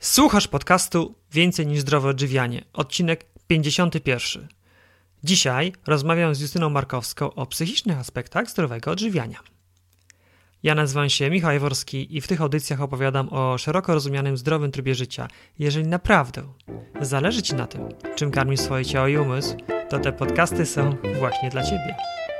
Słuchasz podcastu Więcej niż zdrowe odżywianie, odcinek 51. Dzisiaj rozmawiam z Justyną Markowską o psychicznych aspektach zdrowego odżywiania. Ja nazywam się Michał Jaworski i w tych audycjach opowiadam o szeroko rozumianym zdrowym trybie życia. Jeżeli naprawdę zależy Ci na tym, czym karmisz swoje ciało i umysł, to te podcasty są właśnie dla Ciebie.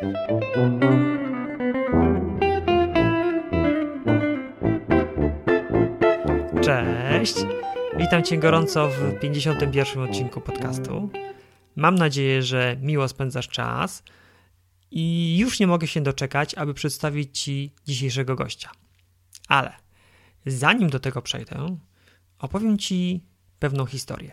Cześć! Witam Cię gorąco w 51. odcinku podcastu. Mam nadzieję, że miło spędzasz czas i już nie mogę się doczekać, aby przedstawić Ci dzisiejszego gościa. Ale zanim do tego przejdę, opowiem Ci pewną historię.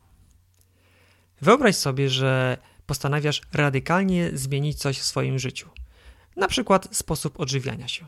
Wyobraź sobie, że postanawiasz radykalnie zmienić coś w swoim życiu. Na przykład sposób odżywiania się.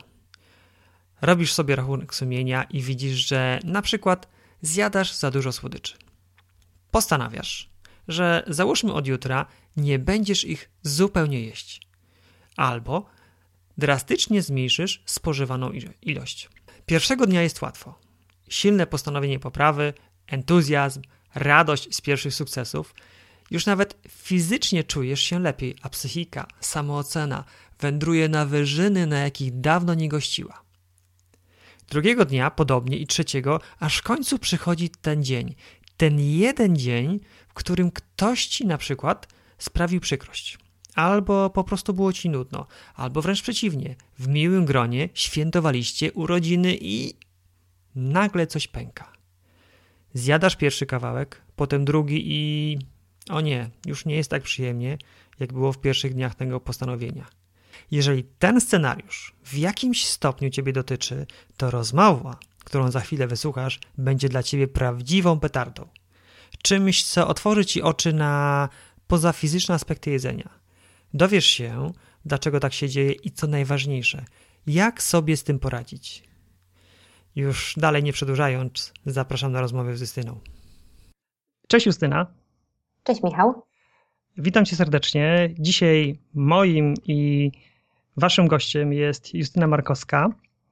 Robisz sobie rachunek sumienia i widzisz, że na przykład zjadasz za dużo słodyczy. Postanawiasz, że załóżmy od jutra nie będziesz ich zupełnie jeść. Albo drastycznie zmniejszysz spożywaną ilość. Pierwszego dnia jest łatwo. Silne postanowienie poprawy, entuzjazm, radość z pierwszych sukcesów. Już nawet fizycznie czujesz się lepiej, a psychika, samoocena wędruje na wyżyny, na jakich dawno nie gościła. Drugiego dnia, podobnie i trzeciego, aż w końcu przychodzi ten dzień. Ten jeden dzień, w którym ktoś Ci na przykład sprawił przykrość. Albo po prostu było Ci nudno. Albo wręcz przeciwnie. W miłym gronie świętowaliście urodziny i nagle coś pęka. Zjadasz pierwszy kawałek, potem drugi i... O nie, już nie jest tak przyjemnie, jak było w pierwszych dniach tego postanowienia. Jeżeli ten scenariusz w jakimś stopniu Ciebie dotyczy, to rozmowa, którą za chwilę wysłuchasz, będzie dla Ciebie prawdziwą petardą. Czymś, co otworzy Ci oczy na pozafizyczne aspekty jedzenia. Dowiesz się, dlaczego tak się dzieje i co najważniejsze, jak sobie z tym poradzić. Już dalej nie przedłużając, zapraszam na rozmowę z Justyną. Cześć Justyna. Cześć Michał. Witam Cię serdecznie. Dzisiaj moim i Waszym gościem jest Justyna Markowska,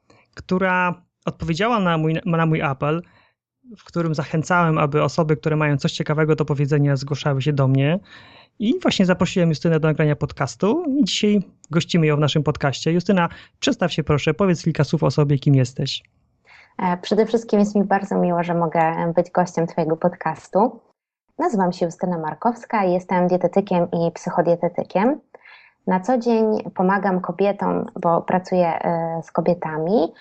która odpowiedziała na mój apel, w którym zachęcałem, aby osoby, które mają coś ciekawego do powiedzenia, zgłaszały się do mnie. I właśnie zaprosiłem Justynę do nagrania podcastu i dzisiaj gościmy ją w naszym podcaście. Justyna, przedstaw się proszę, powiedz kilka słów o sobie, kim jesteś. Przede wszystkim jest mi bardzo miło, że mogę być gościem Twojego podcastu. Nazywam się Justyna Markowska, jestem dietetykiem i psychodietetykiem. Na co dzień pomagam kobietom, bo pracuję z kobietami,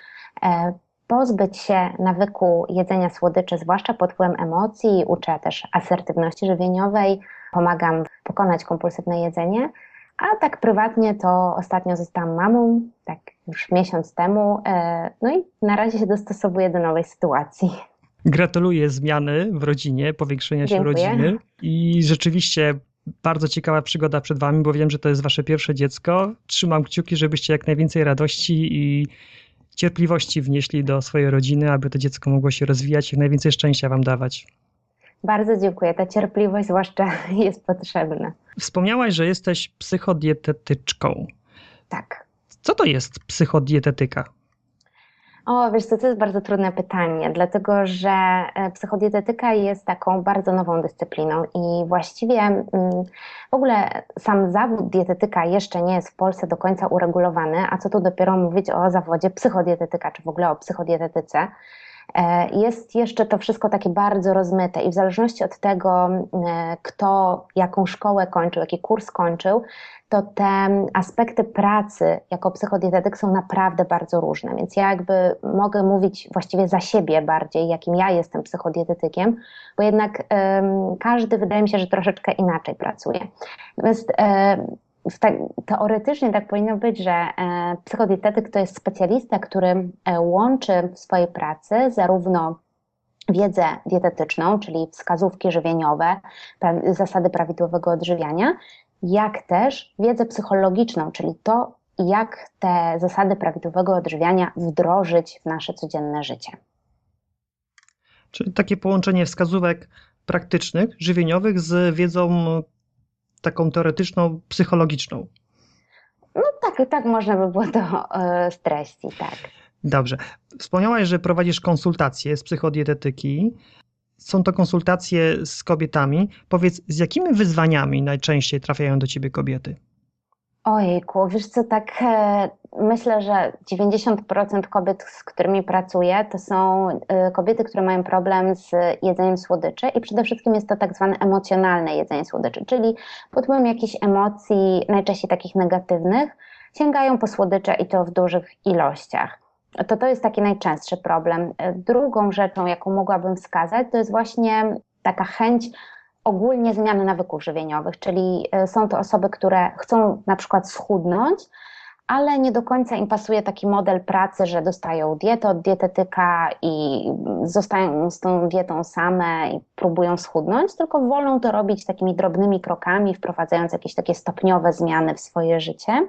pozbyć się nawyku jedzenia słodyczy, zwłaszcza pod wpływem emocji. Uczę też asertywności żywieniowej, pomagam pokonać kompulsywne jedzenie. A tak prywatnie to ostatnio zostałam mamą, tak już miesiąc temu, no i na razie się dostosowuję do nowej sytuacji. Gratuluję zmiany w rodzinie, powiększenia się rodziny i rzeczywiście bardzo ciekawa przygoda przed Wami, bo wiem, że to jest Wasze pierwsze dziecko. Trzymam kciuki, żebyście jak najwięcej radości i cierpliwości wnieśli do swojej rodziny, aby to dziecko mogło się rozwijać i jak najwięcej szczęścia Wam dawać. Bardzo dziękuję. Ta cierpliwość zwłaszcza jest potrzebna. Wspomniałaś, że jesteś psychodietetyczką. Tak. Co to jest psychodietetyka? Wiesz co, to jest bardzo trudne pytanie, dlatego że psychodietetyka jest taką bardzo nową dyscypliną i właściwie w ogóle sam zawód dietetyka jeszcze nie jest w Polsce do końca uregulowany, a co tu dopiero mówić o zawodzie psychodietetyka, czy w ogóle o psychodietetyce. Jest jeszcze to wszystko takie bardzo rozmyte i w zależności od tego, kto jaką szkołę kończył, jaki kurs kończył, to te aspekty pracy jako psychodietetyk są naprawdę bardzo różne, więc ja jakby mogę mówić właściwie za siebie bardziej, jakim ja jestem psychodietetykiem, bo jednak każdy wydaje mi się, że troszeczkę inaczej pracuje. Natomiast teoretycznie tak powinno być, że psychodietetyk to jest specjalista, który łączy w swojej pracy zarówno wiedzę dietetyczną, czyli wskazówki żywieniowe, zasady prawidłowego odżywiania, jak też wiedzę psychologiczną, czyli to, jak te zasady prawidłowego odżywiania wdrożyć w nasze codzienne życie. Czyli takie połączenie wskazówek praktycznych, żywieniowych z wiedzą taką teoretyczną, psychologiczną. No tak można by było to streścić, tak. Dobrze. Wspomniałaś, że prowadzisz konsultacje z psychodietetyki. Są to konsultacje z kobietami. Powiedz, z jakimi wyzwaniami najczęściej trafiają do ciebie kobiety? Ojejku, wiesz co, tak myślę, że 90% kobiet, z którymi pracuję, to są kobiety, które mają problem z jedzeniem słodyczy i przede wszystkim jest to tak zwane emocjonalne jedzenie słodyczy, czyli pod wpływem jakichś emocji, najczęściej takich negatywnych, sięgają po słodycze i to w dużych ilościach. To jest taki najczęstszy problem. Drugą rzeczą, jaką mogłabym wskazać, to jest właśnie taka chęć ogólnie zmiany nawyków żywieniowych, czyli są to osoby, które chcą na przykład schudnąć, ale nie do końca im pasuje taki model pracy, że dostają dietę od dietetyka i zostają z tą dietą same i próbują schudnąć, tylko wolą to robić takimi drobnymi krokami, wprowadzając jakieś takie stopniowe zmiany w swoje życie.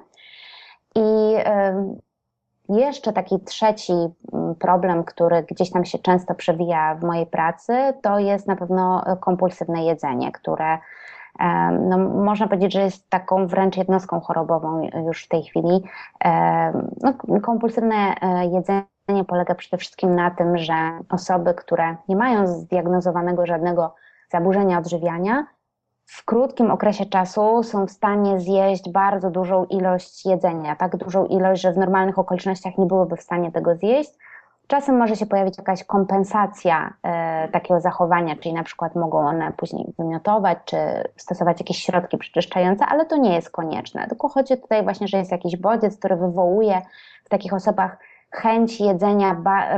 I jeszcze taki trzeci problem, który gdzieś tam się często przewija w mojej pracy, to jest na pewno kompulsywne jedzenie, które no, można powiedzieć, że jest taką wręcz jednostką chorobową już w tej chwili. No, kompulsywne jedzenie polega przede wszystkim na tym, że osoby, które nie mają zdiagnozowanego żadnego zaburzenia odżywiania, w krótkim okresie czasu są w stanie zjeść bardzo dużą ilość jedzenia, tak dużą ilość, że w normalnych okolicznościach nie byłyby w stanie tego zjeść. Czasem może się pojawić jakaś kompensacja takiego zachowania, czyli na przykład mogą one później wymiotować, czy stosować jakieś środki przeczyszczające, ale to nie jest konieczne. Tylko chodzi tutaj właśnie, że jest jakiś bodziec, który wywołuje w takich osobach chęć jedzenia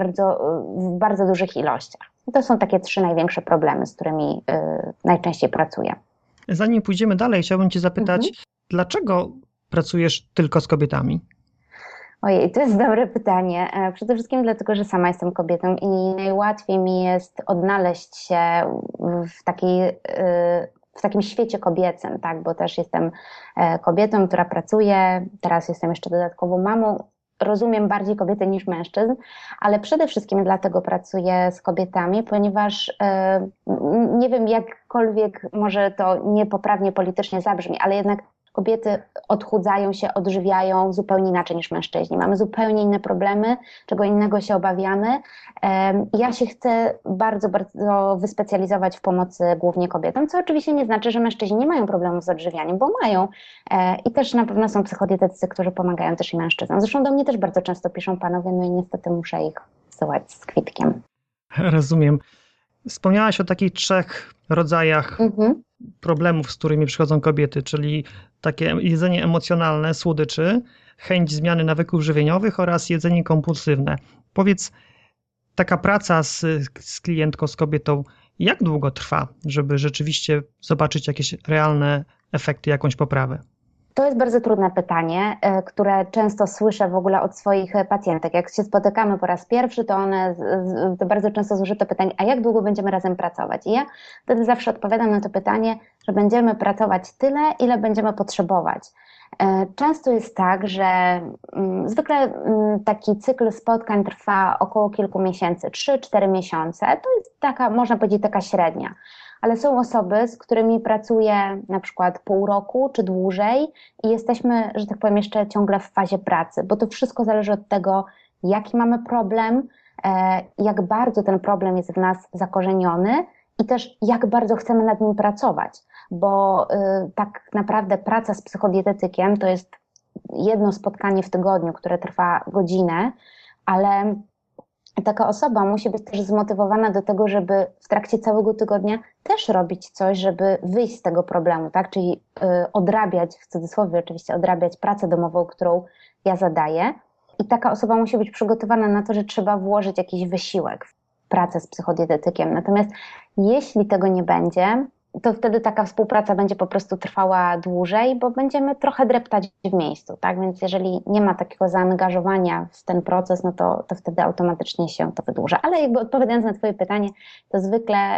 w bardzo dużych ilościach. I to są takie 3 największe problemy, z którymi najczęściej pracuję. Zanim pójdziemy dalej, chciałbym cię zapytać, dlaczego pracujesz tylko z kobietami? Ojej, to jest dobre pytanie. Przede wszystkim dlatego, że sama jestem kobietą i najłatwiej mi jest odnaleźć się w takim świecie kobiecym, tak? Bo też jestem kobietą, która pracuje, teraz jestem jeszcze dodatkowo mamą. Rozumiem bardziej kobiety niż mężczyzn, ale przede wszystkim dlatego pracuję z kobietami, ponieważ nie wiem, jakkolwiek może to niepoprawnie politycznie zabrzmi, ale jednak kobiety odchudzają się, odżywiają zupełnie inaczej niż mężczyźni. Mamy zupełnie inne problemy, czego innego się obawiamy. Ja się chcę bardzo, bardzo wyspecjalizować w pomocy głównie kobietom, co oczywiście nie znaczy, że mężczyźni nie mają problemu z odżywianiem, bo mają. I też na pewno są psychodietetycy, którzy pomagają też i mężczyznom. Zresztą do mnie też bardzo często piszą panowie, no i niestety muszę ich wsyłać z kwitkiem. Rozumiem. Wspomniałaś o takich 3 rodzajach problemów, z którymi przychodzą kobiety, czyli takie jedzenie emocjonalne, słodyczy, chęć zmiany nawyków żywieniowych oraz jedzenie kompulsywne. Powiedz, taka praca z klientką, z kobietą, jak długo trwa, żeby rzeczywiście zobaczyć jakieś realne efekty, jakąś poprawę? To jest bardzo trudne pytanie, które często słyszę w ogóle od swoich pacjentek. Jak się spotykamy po raz pierwszy, to bardzo często słyszę to pytanie, a jak długo będziemy razem pracować? I ja wtedy zawsze odpowiadam na to pytanie, że będziemy pracować tyle, ile będziemy potrzebować. Często jest tak, że zwykle taki cykl spotkań trwa około kilku miesięcy, 3-4 miesiące. To jest taka, można powiedzieć, taka średnia. Ale są osoby, z którymi pracuję na przykład pół roku czy dłużej i jesteśmy, że tak powiem, jeszcze ciągle w fazie pracy, bo to wszystko zależy od tego, jaki mamy problem, jak bardzo ten problem jest w nas zakorzeniony i też jak bardzo chcemy nad nim pracować, bo tak naprawdę praca z psychodietetykiem to jest jedno spotkanie w tygodniu, które trwa godzinę, ale taka osoba musi być też zmotywowana do tego, żeby w trakcie całego tygodnia też robić coś, żeby wyjść z tego problemu, tak? Czyli odrabiać, w cudzysłowie oczywiście, odrabiać pracę domową, którą ja zadaję. I taka osoba musi być przygotowana na to, że trzeba włożyć jakiś wysiłek w pracę z psychodietetykiem. Natomiast jeśli tego nie będzie, to wtedy taka współpraca będzie po prostu trwała dłużej, bo będziemy trochę dreptać w miejscu, tak? Więc jeżeli nie ma takiego zaangażowania w ten proces, no to wtedy automatycznie się to wydłuża. Ale jakby odpowiadając na twoje pytanie, to zwykle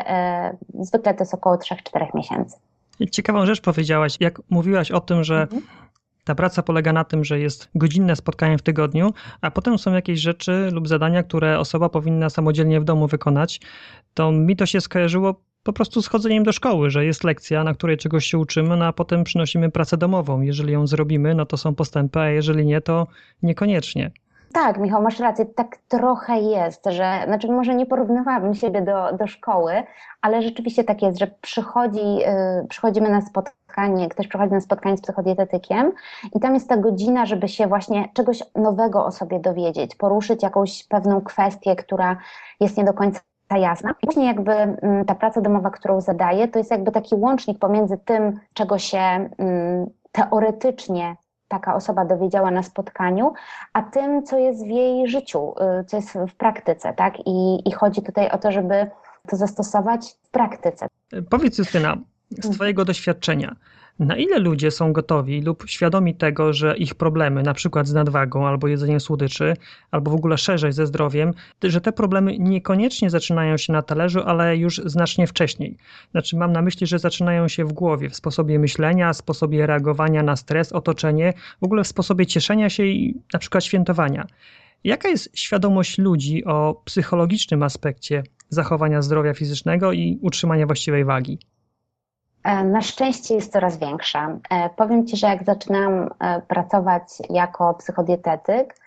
to jest około 3-4 miesięcy. Ciekawą rzecz powiedziałaś, jak mówiłaś o tym, że ta praca polega na tym, że jest godzinne spotkanie w tygodniu, a potem są jakieś rzeczy lub zadania, które osoba powinna samodzielnie w domu wykonać, to mi to się skojarzyło po prostu z chodzeniem do szkoły, że jest lekcja, na której czegoś się uczymy, no a potem przynosimy pracę domową. Jeżeli ją zrobimy, no to są postępy, a jeżeli nie, to niekoniecznie. Tak, Michał, masz rację, tak trochę jest, że, znaczy może nie porównywałabym siebie do szkoły, ale rzeczywiście tak jest, że przychodzimy na spotkanie, ktoś przychodzi na spotkanie z psychodietetykiem i tam jest ta godzina, żeby się właśnie czegoś nowego o sobie dowiedzieć, poruszyć jakąś pewną kwestię, która jest nie do końca jasna. I później jakby ta praca domowa, którą zadaję, to jest jakby taki łącznik pomiędzy tym, czego się teoretycznie taka osoba dowiedziała na spotkaniu, a tym, co jest w jej życiu, co jest w praktyce, tak? I chodzi tutaj o to, żeby to zastosować w praktyce. Powiedz, Justyna, z twojego doświadczenia, na ile ludzie są gotowi lub świadomi tego, że ich problemy, na przykład z nadwagą albo jedzeniem słodyczy, albo w ogóle szerzej ze zdrowiem, że te problemy niekoniecznie zaczynają się na talerzu, ale już znacznie wcześniej. Znaczy mam na myśli, że zaczynają się w głowie, w sposobie myślenia, sposobie reagowania na stres, otoczenie, w ogóle w sposobie cieszenia się i na przykład świętowania. Jaka jest świadomość ludzi o psychologicznym aspekcie zachowania zdrowia fizycznego i utrzymania właściwej wagi? Na szczęście jest coraz większa. Powiem Ci, że jak zaczynałam pracować jako psychodietetyk,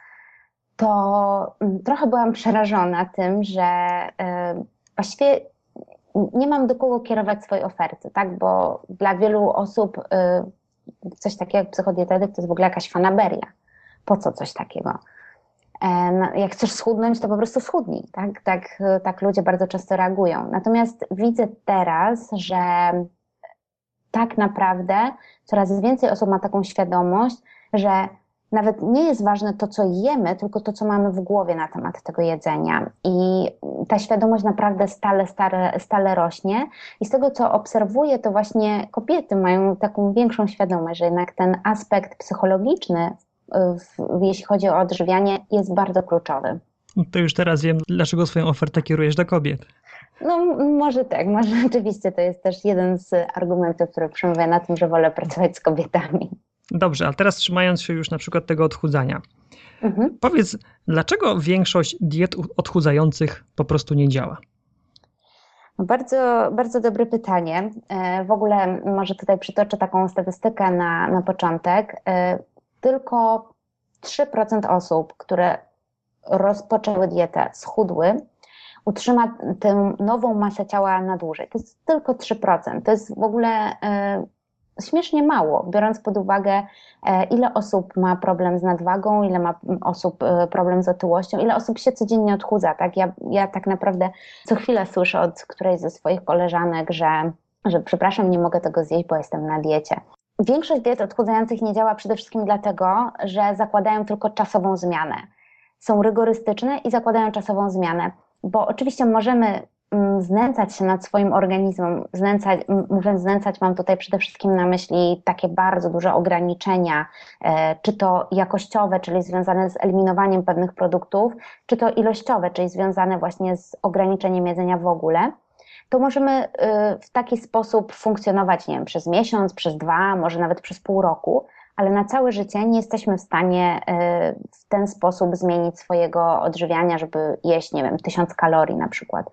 to trochę byłam przerażona tym, że właściwie nie mam do kogo kierować swojej oferty, tak? Bo dla wielu osób coś takiego jak psychodietetyk to jest w ogóle jakaś fanaberia. Po co coś takiego? Jak chcesz schudnąć, to po prostu schudnij. Tak ludzie bardzo często reagują. Natomiast widzę teraz, że tak naprawdę coraz więcej osób ma taką świadomość, że nawet nie jest ważne to, co jemy, tylko to, co mamy w głowie na temat tego jedzenia. I ta świadomość naprawdę stale rośnie. I z tego, co obserwuję, to właśnie kobiety mają taką większą świadomość, że jednak ten aspekt psychologiczny, jeśli chodzi o odżywianie, jest bardzo kluczowy. To już teraz wiem, dlaczego swoją ofertę kierujesz do kobiet. No może tak, może rzeczywiście to jest też jeden z argumentów, który przemawia na tym, że wolę pracować z kobietami. Dobrze, a teraz trzymając się już na przykład tego odchudzania. Powiedz, dlaczego większość diet odchudzających po prostu nie działa? Bardzo, bardzo dobre pytanie. W ogóle może tutaj przytoczę taką statystykę na początek. Tylko 3% osób, które rozpoczęły dietę, schudły, utrzyma tę nową masę ciała na dłużej. To jest tylko 3%. To jest w ogóle śmiesznie mało, biorąc pod uwagę, ile osób ma problem z nadwagą, ile ma osób problem z otyłością, ile osób się codziennie odchudza. Tak? Ja tak naprawdę co chwilę słyszę od którejś ze swoich koleżanek, że przepraszam, nie mogę tego zjeść, bo jestem na diecie. Większość diet odchudzających nie działa przede wszystkim dlatego, że zakładają tylko czasową zmianę. Są rygorystyczne i zakładają czasową zmianę, bo oczywiście możemy znęcać się nad swoim organizmem. Mówiąc znęcać, mam tutaj przede wszystkim na myśli takie bardzo duże ograniczenia, czy to jakościowe, czyli związane z eliminowaniem pewnych produktów, czy to ilościowe, czyli związane właśnie z ograniczeniem jedzenia w ogóle. To możemy w taki sposób funkcjonować, nie wiem, przez miesiąc, przez 2, może nawet przez pół roku, ale na całe życie nie jesteśmy w stanie w ten sposób zmienić swojego odżywiania, żeby jeść, nie wiem, 1000 kalorii na przykład.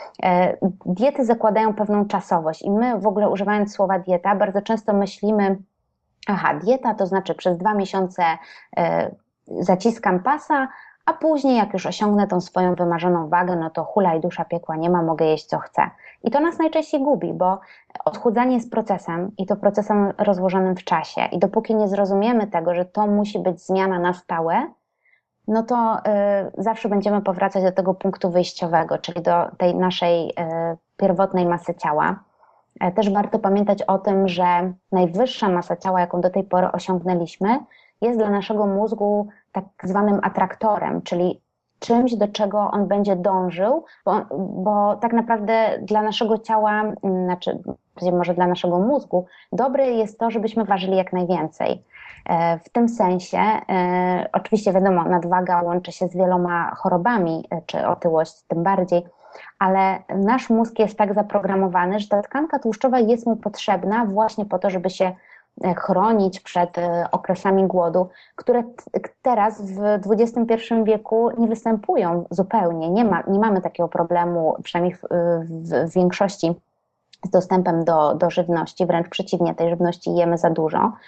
Diety zakładają pewną czasowość i my w ogóle używając słowa dieta bardzo często myślimy, dieta to znaczy przez 2 miesiące zaciskam pasa, a później jak już osiągnę tą swoją wymarzoną wagę, no to hula i dusza piekła nie ma, mogę jeść co chcę. I to nas najczęściej gubi, bo odchudzanie jest procesem i to procesem rozłożonym w czasie. I dopóki nie zrozumiemy tego, że to musi być zmiana na stałe, no to zawsze będziemy powracać do tego punktu wyjściowego, czyli do tej naszej pierwotnej masy ciała. Też warto pamiętać o tym, że najwyższa masa ciała, jaką do tej pory osiągnęliśmy, jest dla naszego mózgu tak zwanym atraktorem, czyli czymś, do czego on będzie dążył, bo tak naprawdę dla naszego ciała, może dla naszego mózgu, dobre jest to, żebyśmy ważyli jak najwięcej. W tym sensie, oczywiście wiadomo, nadwaga łączy się z wieloma chorobami, czy otyłość tym bardziej, ale nasz mózg jest tak zaprogramowany, że ta tkanka tłuszczowa jest mu potrzebna właśnie po to, żeby się chronić przed okresami głodu, które teraz w XXI wieku nie występują zupełnie. Nie mamy takiego problemu, przynajmniej w większości, z dostępem do żywności, wręcz przeciwnie, tej żywności jemy za dużo.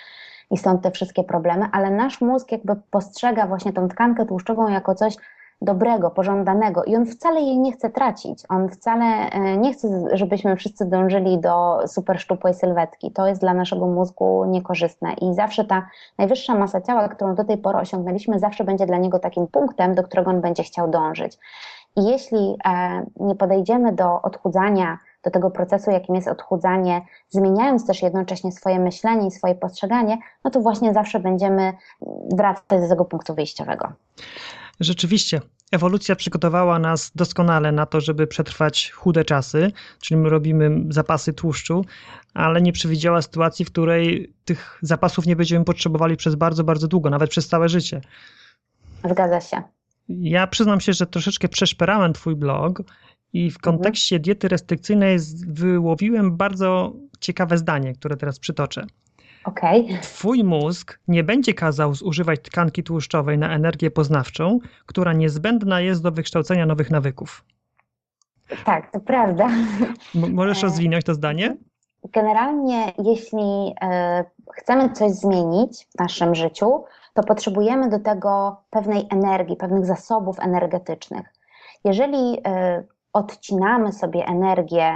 i stąd te wszystkie problemy, ale nasz mózg jakby postrzega właśnie tą tkankę tłuszczową jako coś dobrego, pożądanego i on wcale jej nie chce tracić. On wcale nie chce, żebyśmy wszyscy dążyli do super szczupłej sylwetki. To jest dla naszego mózgu niekorzystne i zawsze ta najwyższa masa ciała, którą do tej pory osiągnęliśmy, zawsze będzie dla niego takim punktem, do którego on będzie chciał dążyć. I jeśli nie podejdziemy do odchudzania, do tego procesu, jakim jest odchudzanie, zmieniając też jednocześnie swoje myślenie i swoje postrzeganie, no to właśnie zawsze będziemy wracać do tego punktu wyjściowego. Rzeczywiście, ewolucja przygotowała nas doskonale na to, żeby przetrwać chude czasy, czyli my robimy zapasy tłuszczu, ale nie przewidziała sytuacji, w której tych zapasów nie będziemy potrzebowali przez bardzo, bardzo długo, nawet przez całe życie. Zgadza się. Ja przyznam się, że troszeczkę przeszperałem twój blog i w kontekście diety restrykcyjnej wyłowiłem bardzo ciekawe zdanie, które teraz przytoczę. Okay. Twój mózg nie będzie kazał zużywać tkanki tłuszczowej na energię poznawczą, która niezbędna jest do wykształcenia nowych nawyków. Tak, to prawda. Możesz rozwinąć to zdanie? Generalnie, jeśli chcemy coś zmienić w naszym życiu, to potrzebujemy do tego pewnej energii, pewnych zasobów energetycznych. Jeżeli odcinamy sobie energię,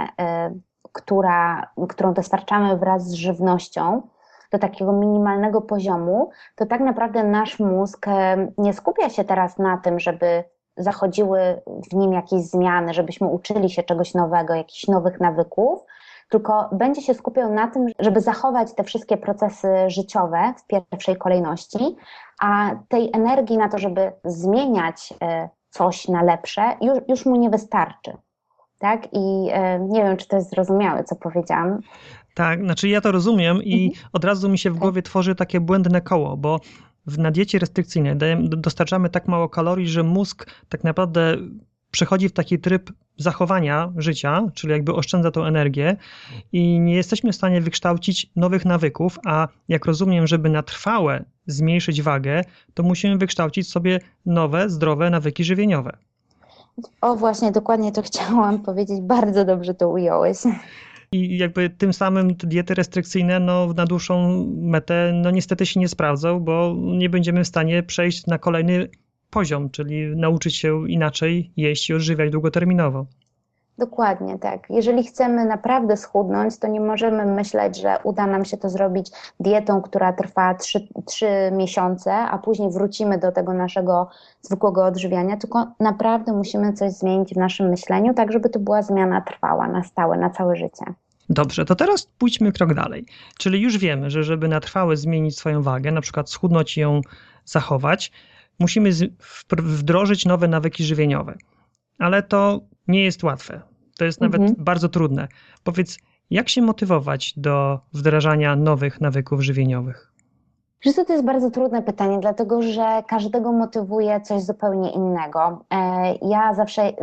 którą dostarczamy wraz z żywnością, do takiego minimalnego poziomu, to tak naprawdę nasz mózg nie skupia się teraz na tym, żeby zachodziły w nim jakieś zmiany, żebyśmy uczyli się czegoś nowego, jakichś nowych nawyków, tylko będzie się skupiał na tym, żeby zachować te wszystkie procesy życiowe w pierwszej kolejności, a tej energii na to, żeby zmieniać coś na lepsze, już mu nie wystarczy. Tak? I nie wiem, czy to jest zrozumiałe, co powiedziałam. Tak, znaczy ja to rozumiem i od razu mi się w głowie tworzy takie błędne koło, bo na diecie restrykcyjnej dostarczamy tak mało kalorii, że mózg tak naprawdę przechodzi w taki tryb zachowania życia, czyli jakby oszczędza tą energię i nie jesteśmy w stanie wykształcić nowych nawyków, a jak rozumiem, żeby na trwałe zmniejszyć wagę, to musimy wykształcić sobie nowe, zdrowe nawyki żywieniowe. O, właśnie, dokładnie to chciałam powiedzieć. Bardzo dobrze to ująłeś. I jakby tym samym te diety restrykcyjne na dłuższą metę niestety się nie sprawdzą, bo nie będziemy w stanie przejść na kolejny poziom, czyli nauczyć się inaczej jeść i odżywiać długoterminowo. Dokładnie tak. Jeżeli chcemy naprawdę schudnąć, to nie możemy myśleć, że uda nam się to zrobić dietą, która trwa 3 miesiące, a później wrócimy do tego naszego zwykłego odżywiania, tylko naprawdę musimy coś zmienić w naszym myśleniu, tak żeby to była zmiana trwała, na stałe, na całe życie. Dobrze, to teraz pójdźmy krok dalej. Czyli już wiemy, że żeby na trwałe zmienić swoją wagę, na przykład schudnąć i ją zachować, musimy wdrożyć nowe nawyki żywieniowe. Ale to nie jest łatwe. To jest nawet bardzo trudne. Powiedz, jak się motywować do wdrażania nowych nawyków żywieniowych? Wiesz co, to jest bardzo trudne pytanie, dlatego że każdego motywuje coś zupełnie innego. Ja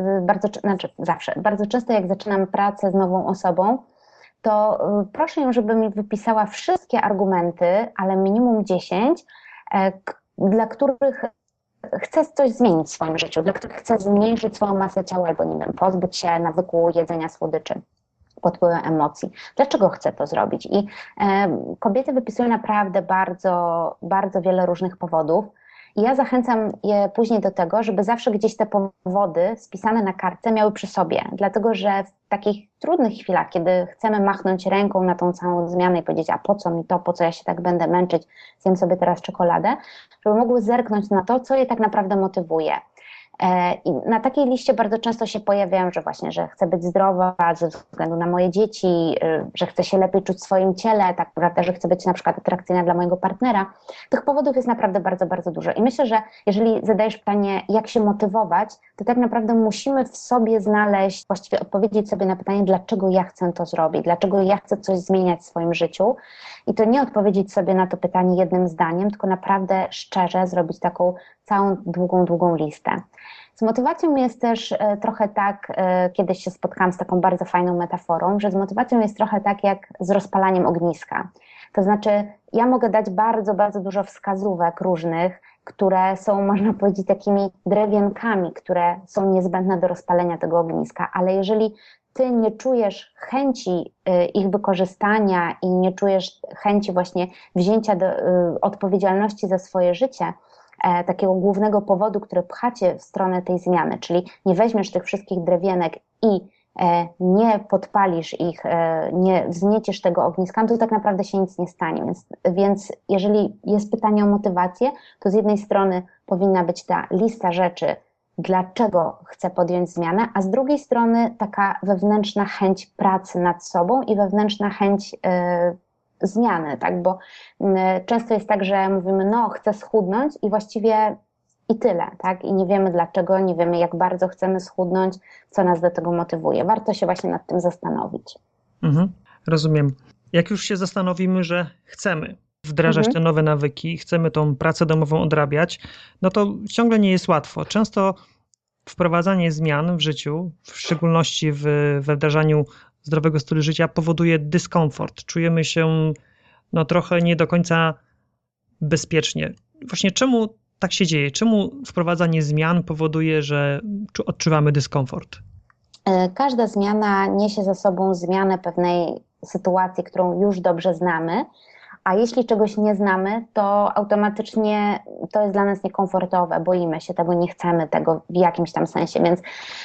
bardzo często jak zaczynam pracę z nową osobą, to proszę ją, żeby mi wypisała wszystkie argumenty, ale minimum 10, dla których chce coś zmienić w swoim życiu, dla których chce zmniejszyć swoją masę ciała albo, nie wiem, pozbyć się nawyku jedzenia słodyczy pod wpływem emocji. Dlaczego chcę to zrobić? I kobiety wypisują naprawdę bardzo, bardzo wiele różnych powodów. I ja zachęcam je później do tego, żeby zawsze gdzieś te powody spisane na kartce miały przy sobie. Dlatego, że w takich trudnych chwilach, kiedy chcemy machnąć ręką na tą całą zmianę i powiedzieć, a po co mi to, po co ja się tak będę męczyć, zjem sobie teraz czekoladę, żeby mogły zerknąć na to, co je tak naprawdę motywuje. I na takiej liście bardzo często się pojawiają, że właśnie, że chcę być zdrowa ze względu na moje dzieci, że chcę się lepiej czuć w swoim ciele, tak naprawdę, że chcę być na przykład atrakcyjna dla mojego partnera. Tych powodów jest naprawdę bardzo, bardzo dużo. I myślę, że jeżeli zadajesz pytanie, jak się motywować, to tak naprawdę musimy w sobie znaleźć, właściwie odpowiedzieć sobie na pytanie, dlaczego ja chcę to zrobić, dlaczego ja chcę coś zmieniać w swoim życiu. I to nie odpowiedzieć sobie na to pytanie jednym zdaniem, tylko naprawdę szczerze zrobić taką całą długą listę. Z motywacją jest też trochę tak, kiedyś się spotkałam z taką bardzo fajną metaforą, że z motywacją jest trochę tak jak z rozpalaniem ogniska. To znaczy, ja mogę dać bardzo, bardzo dużo wskazówek różnych, które są, można powiedzieć, takimi drewienkami, które są niezbędne do rozpalenia tego ogniska, ale jeżeli ty nie czujesz chęci ich wykorzystania i nie czujesz chęci właśnie wzięcia odpowiedzialności za swoje życie, takiego głównego powodu, który pcha cię w stronę tej zmiany, czyli nie weźmiesz tych wszystkich drewienek i nie podpalisz ich, nie wznieciesz tego ogniska, to tak naprawdę się nic nie stanie. Więc jeżeli jest pytanie o motywację, to z jednej strony powinna być ta lista rzeczy, dlaczego chcę podjąć zmianę, a z drugiej strony taka wewnętrzna chęć pracy nad sobą i wewnętrzna chęć zmiany, tak? Bo często jest tak, że mówimy, no chcę schudnąć i właściwie i tyle, tak? I nie wiemy dlaczego, nie wiemy jak bardzo chcemy schudnąć, co nas do tego motywuje. Warto się właśnie nad tym zastanowić. Rozumiem. Jak już się zastanowimy, że chcemy wdrażać te nowe nawyki, chcemy tą pracę domową odrabiać, no to ciągle nie jest łatwo. Często wprowadzanie zmian w życiu, w szczególności we wdrażaniu zdrowego stylu życia, powoduje dyskomfort. Czujemy się trochę nie do końca bezpiecznie. Właśnie czemu tak się dzieje? Czemu wprowadzanie zmian powoduje, że odczuwamy dyskomfort? Każda zmiana niesie za sobą zmianę pewnej sytuacji, którą już dobrze znamy, a jeśli czegoś nie znamy, to automatycznie to jest dla nas niekomfortowe, boimy się tego, nie chcemy tego w jakimś tam sensie, więc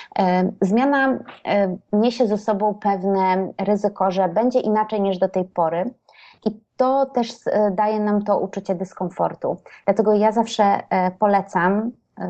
zmiana niesie ze sobą pewne ryzyko, że będzie inaczej niż do tej pory i to też daje nam to uczucie dyskomfortu. Dlatego ja zawsze polecam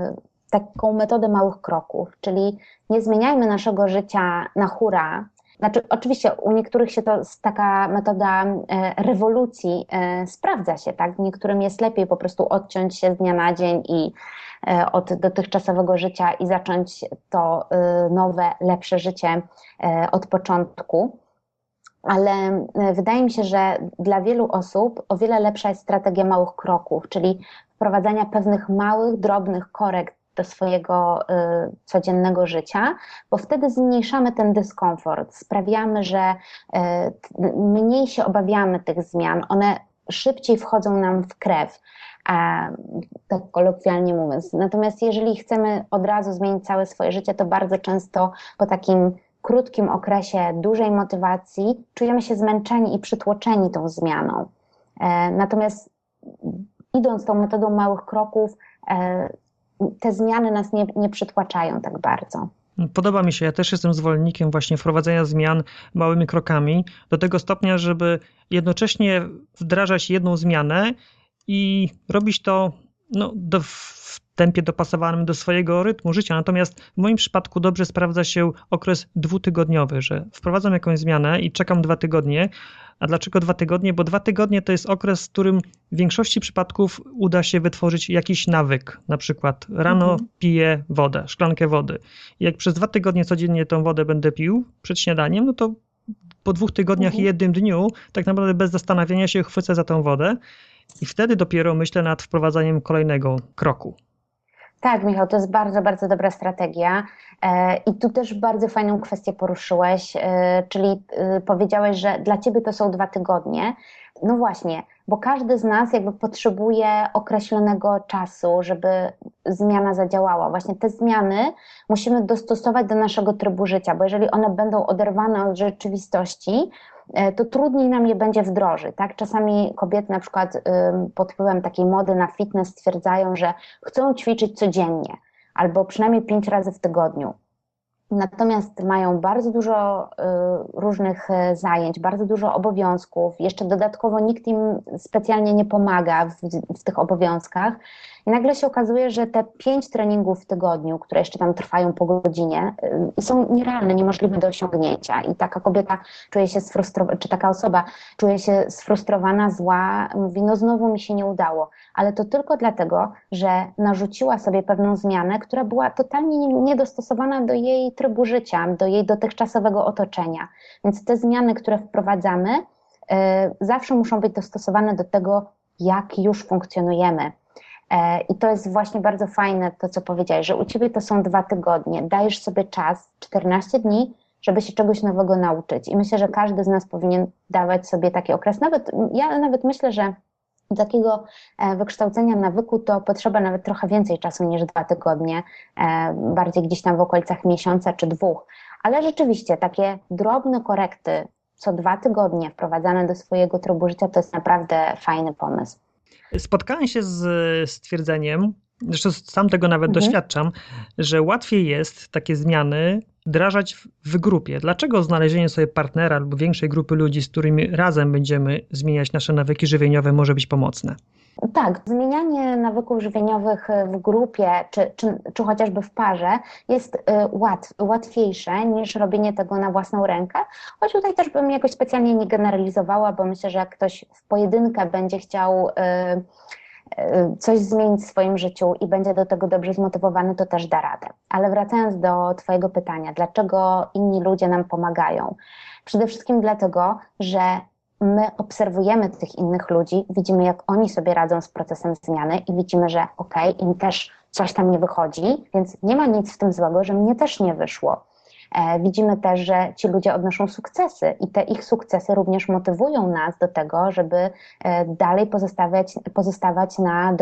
taką metodę małych kroków, czyli nie zmieniajmy naszego życia na hura. Znaczy, oczywiście u niektórych się taka metoda rewolucji sprawdza się, tak? Niektórym jest lepiej po prostu odciąć się z dnia na dzień i od dotychczasowego życia i zacząć to nowe, lepsze życie od początku. Ale wydaje mi się, że dla wielu osób o wiele lepsza jest strategia małych kroków, czyli wprowadzania pewnych małych, drobnych korekt do swojego codziennego życia, bo wtedy zmniejszamy ten dyskomfort, sprawiamy, że mniej się obawiamy tych zmian, one szybciej wchodzą nam w krew, tak kolokwialnie mówiąc. Natomiast jeżeli chcemy od razu zmienić całe swoje życie, to bardzo często po takim krótkim okresie dużej motywacji czujemy się zmęczeni i przytłoczeni tą zmianą. Natomiast idąc tą metodą małych kroków, te zmiany nas nie przytłaczają tak bardzo. Podoba mi się, ja też jestem zwolennikiem właśnie wprowadzenia zmian małymi krokami, do tego stopnia, żeby jednocześnie wdrażać jedną zmianę i robić to w tempie dopasowanym do swojego rytmu życia. Natomiast w moim przypadku dobrze sprawdza się okres 2-tygodniowy, że wprowadzam jakąś zmianę i czekam 2 tygodnie. A dlaczego 2 tygodnie? Bo 2 tygodnie to jest okres, w którym w większości przypadków uda się wytworzyć jakiś nawyk. Na przykład rano piję wodę, szklankę wody. I jak przez 2 tygodnie codziennie tą wodę będę pił przed śniadaniem, no to po 2 tygodniach i 1 dniu tak naprawdę bez zastanawiania się chwycę za tą wodę i wtedy dopiero myślę nad wprowadzaniem kolejnego kroku. Tak, Michał, to jest bardzo, bardzo dobra strategia i tu też bardzo fajną kwestię poruszyłeś, czyli powiedziałeś, że dla ciebie to są 2 tygodnie. No właśnie, bo każdy z nas jakby potrzebuje określonego czasu, żeby zmiana zadziałała. Właśnie te zmiany musimy dostosować do naszego trybu życia, bo jeżeli one będą oderwane od rzeczywistości, to trudniej nam je będzie wdrożyć, tak? Czasami kobiety na przykład pod wpływem takiej mody na fitness stwierdzają, że chcą ćwiczyć codziennie albo przynajmniej 5 razy w tygodniu. Natomiast mają bardzo dużo różnych zajęć, bardzo dużo obowiązków, jeszcze dodatkowo nikt im specjalnie nie pomaga w tych obowiązkach i nagle się okazuje, że te 5 treningów w tygodniu, które jeszcze tam trwają po godzinie, są nierealne, niemożliwe do osiągnięcia i taka kobieta czuje się sfrustrowana, czy taka osoba czuje się sfrustrowana, zła, mówi, no znowu mi się nie udało, ale to tylko dlatego, że narzuciła sobie pewną zmianę, która była totalnie niedostosowana do jej trybu życia, do jej dotychczasowego otoczenia. Więc te zmiany, które wprowadzamy, zawsze muszą być dostosowane do tego, jak już funkcjonujemy. I to jest właśnie bardzo fajne to, co powiedziałeś, że u ciebie to są 2 tygodnie, dajesz sobie czas, 14 dni, żeby się czegoś nowego nauczyć. I myślę, że każdy z nas powinien dawać sobie taki okres. Ja nawet myślę, że do takiego wykształcenia nawyku to potrzeba nawet trochę więcej czasu niż 2 tygodnie, bardziej gdzieś tam w okolicach miesiąca czy 2. Ale rzeczywiście takie drobne korekty co 2 tygodnie wprowadzane do swojego trybu życia to jest naprawdę fajny pomysł. Spotkałem się z stwierdzeniem, zresztą sam tego nawet doświadczam, że łatwiej jest takie zmiany wdrażać w grupie. Dlaczego znalezienie sobie partnera albo większej grupy ludzi, z którymi razem będziemy zmieniać nasze nawyki żywieniowe, może być pomocne? Tak, zmienianie nawyków żywieniowych w grupie czy chociażby w parze jest łatwiejsze niż robienie tego na własną rękę, choć tutaj też bym jakoś specjalnie nie generalizowała, bo myślę, że jak ktoś w pojedynkę będzie chciał coś zmienić w swoim życiu i będzie do tego dobrze zmotywowany, to też da radę. Ale wracając do Twojego pytania, dlaczego inni ludzie nam pomagają? Przede wszystkim dlatego, że my obserwujemy tych innych ludzi, widzimy, jak oni sobie radzą z procesem zmiany i widzimy, że im też coś tam nie wychodzi, więc nie ma nic w tym złego, że mnie też nie wyszło. Widzimy też, że ci ludzie odnoszą sukcesy i te ich sukcesy również motywują nas do tego, żeby dalej pozostawać na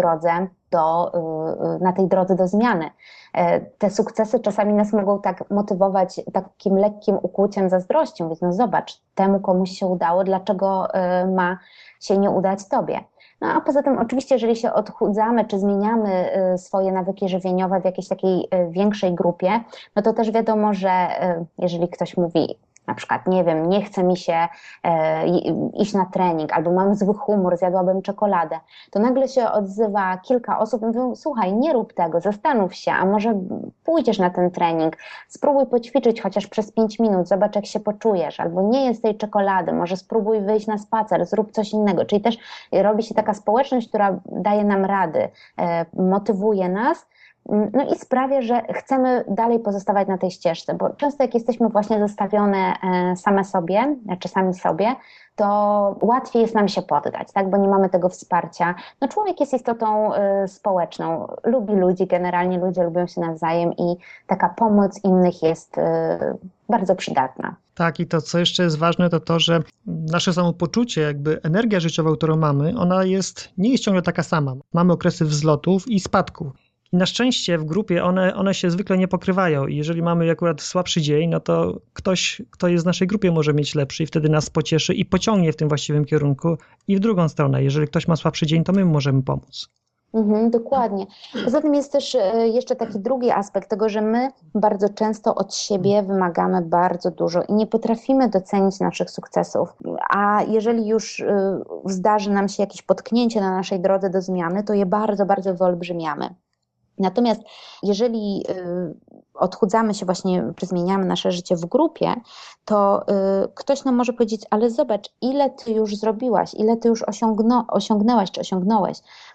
tej drodze do zmiany. Te sukcesy czasami nas mogą tak motywować takim lekkim ukłuciem zazdrością, więc no zobacz, temu komuś się udało, dlaczego ma się nie udać tobie? No a poza tym oczywiście, jeżeli się odchudzamy, czy zmieniamy swoje nawyki żywieniowe w jakiejś takiej większej grupie, no to też wiadomo, że jeżeli ktoś mówi na przykład, nie wiem, nie chce mi się iść na trening, albo mam zły humor, zjadłabym czekoladę, to nagle się odzywa kilka osób i mówią, słuchaj, nie rób tego, zastanów się, a może pójdziesz na ten trening, spróbuj poćwiczyć chociaż przez 5 minut, zobacz jak się poczujesz, albo nie jest tej czekolady, może spróbuj wyjść na spacer, zrób coś innego, czyli też robi się taka społeczność, która daje nam rady, motywuje nas, no i sprawia, że chcemy dalej pozostawać na tej ścieżce, bo często jak jesteśmy właśnie zostawione same sobie, czy sami sobie, to łatwiej jest nam się poddać, tak? Bo nie mamy tego wsparcia. No człowiek jest istotą społeczną, lubi ludzi, generalnie ludzie lubią się nawzajem i taka pomoc innych jest bardzo przydatna. Tak, i to, co jeszcze jest ważne, to to, że nasze samopoczucie, jakby energia życiowa, którą mamy, ona nie jest ciągle taka sama. Mamy okresy wzlotów i spadków. I na szczęście w grupie one się zwykle nie pokrywają i jeżeli mamy akurat słabszy dzień, no to ktoś, kto jest w naszej grupie, może mieć lepszy i wtedy nas pocieszy i pociągnie w tym właściwym kierunku i w drugą stronę. Jeżeli ktoś ma słabszy dzień, to my możemy pomóc. Dokładnie. Poza tym jest też jeszcze taki drugi aspekt tego, że my bardzo często od siebie wymagamy bardzo dużo i nie potrafimy docenić naszych sukcesów. A jeżeli już zdarzy nam się jakieś potknięcie na naszej drodze do zmiany, to je bardzo, bardzo wyolbrzymiamy. Natomiast jeżeli odchudzamy się właśnie, czy zmieniamy nasze życie w grupie, to ktoś nam może powiedzieć, ale zobacz, ile ty już zrobiłaś, ile ty już osiągnęłaś, czy osiągnąłeś.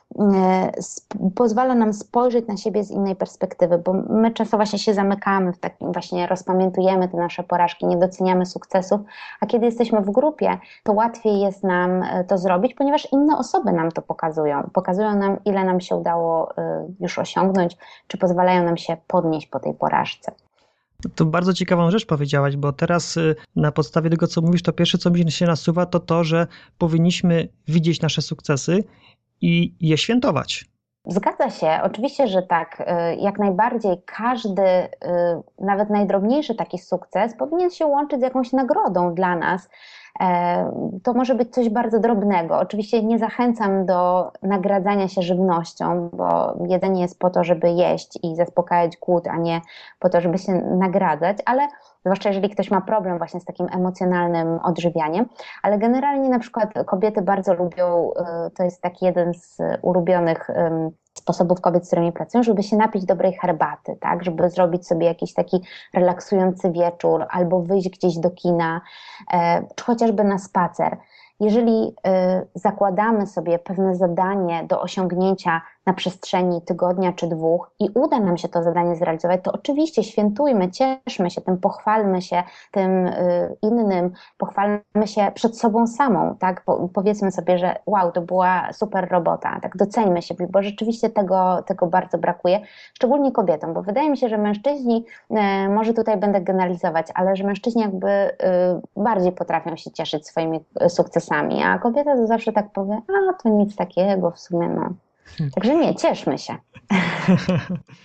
Pozwala nam spojrzeć na siebie z innej perspektywy, bo my często właśnie się zamykamy w takim, właśnie rozpamiętujemy te nasze porażki, nie doceniamy sukcesów, a kiedy jesteśmy w grupie, to łatwiej jest nam to zrobić, ponieważ inne osoby nam to pokazują nam, ile nam się udało już osiągnąć, czy pozwalają nam się podnieść po tej porażce. To bardzo ciekawą rzecz powiedziałaś, bo teraz na podstawie tego, co mówisz, to pierwsze, co mi się nasuwa, to to, że powinniśmy widzieć nasze sukcesy i je świętować. Zgadza się, oczywiście, że tak. Jak najbardziej każdy, nawet najdrobniejszy taki sukces powinien się łączyć z jakąś nagrodą dla nas. To może być coś bardzo drobnego. Oczywiście nie zachęcam do nagradzania się żywnością, bo jedzenie jest po to, żeby jeść i zaspokajać głód, a nie po to, żeby się nagradzać, ale zwłaszcza jeżeli ktoś ma problem właśnie z takim emocjonalnym odżywianiem, ale generalnie na przykład kobiety bardzo lubią, to jest taki jeden z ulubionych sposobów kobiet, z którymi pracują, żeby się napić dobrej herbaty, tak, żeby zrobić sobie jakiś taki relaksujący wieczór albo wyjść gdzieś do kina, czy chociażby na spacer. Jeżeli zakładamy sobie pewne zadanie do osiągnięcia na przestrzeni tygodnia czy 2 i uda nam się to zadanie zrealizować, to oczywiście świętujmy, cieszmy się tym, pochwalmy się tym innym, pochwalmy się przed sobą samą, tak? Powiedzmy sobie, że wow, to była super robota, tak? Doceńmy się, bo rzeczywiście tego bardzo brakuje, szczególnie kobietom, bo wydaje mi się, że mężczyźni, może tutaj będę generalizować, ale że mężczyźni jakby bardziej potrafią się cieszyć swoimi sukcesami, a kobieta to zawsze tak powie, to nic takiego w sumie, no. Także nie, cieszmy się.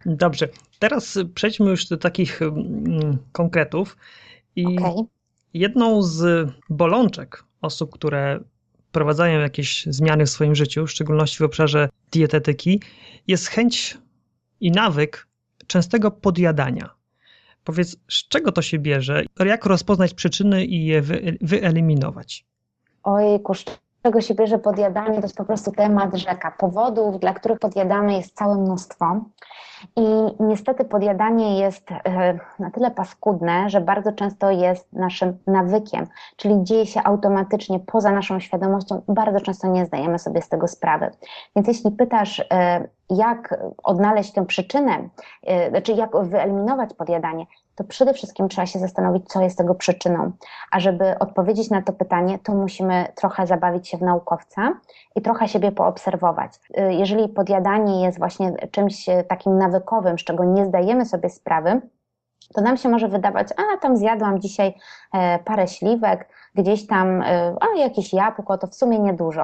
Dobrze, teraz przejdźmy już do takich konkretów. I jedną z bolączek osób, które wprowadzają jakieś zmiany w swoim życiu, w szczególności w obszarze dietetyki, jest chęć i nawyk częstego podjadania. Powiedz, z czego to się bierze? Jak rozpoznać przyczyny i je wyeliminować? Ojejku, z czego się bierze podjadanie? To jest po prostu temat rzeka. Powodów, dla których podjadamy, jest całe mnóstwo. I niestety podjadanie jest na tyle paskudne, że bardzo często jest naszym nawykiem, czyli dzieje się automatycznie poza naszą świadomością i bardzo często nie zdajemy sobie z tego sprawy. Więc jeśli pytasz, jak odnaleźć tę przyczynę, czy jak wyeliminować podjadanie, to przede wszystkim trzeba się zastanowić, co jest tego przyczyną. A żeby odpowiedzieć na to pytanie, to musimy trochę zabawić się w naukowca i trochę siebie poobserwować. Jeżeli podjadanie jest właśnie czymś takim nawykowym, z czego nie zdajemy sobie sprawy, to nam się może wydawać, tam zjadłam dzisiaj parę śliwek, gdzieś tam jakieś jabłko, to w sumie niedużo.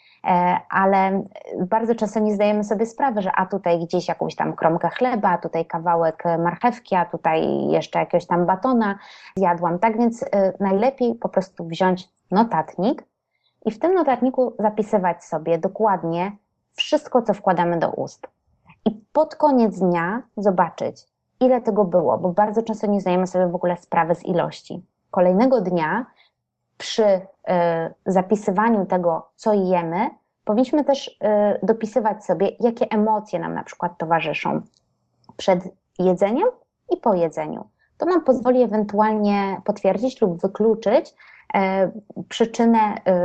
Ale bardzo często nie zdajemy sobie sprawy, że tutaj gdzieś jakąś tam kromkę chleba, a tutaj kawałek marchewki, a tutaj jeszcze jakiegoś tam batona zjadłam. Tak więc najlepiej po prostu wziąć notatnik i w tym notatniku zapisywać sobie dokładnie wszystko, co wkładamy do ust. I pod koniec dnia zobaczyć, ile tego było, bo bardzo często nie zdajemy sobie w ogóle sprawy z ilości. Kolejnego dnia przy zapisywaniu tego, co jemy, powinniśmy też dopisywać sobie, jakie emocje nam na przykład towarzyszą przed jedzeniem i po jedzeniu. To nam pozwoli ewentualnie potwierdzić lub wykluczyć przyczynę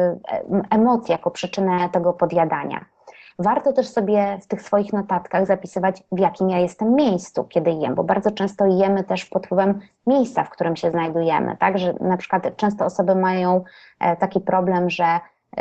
emocji jako przyczynę tego podjadania. Warto też sobie w tych swoich notatkach zapisywać, w jakim ja jestem miejscu, kiedy jem, bo bardzo często jemy też pod wpływem miejsca, w którym się znajdujemy, tak, że na przykład często osoby mają taki problem, że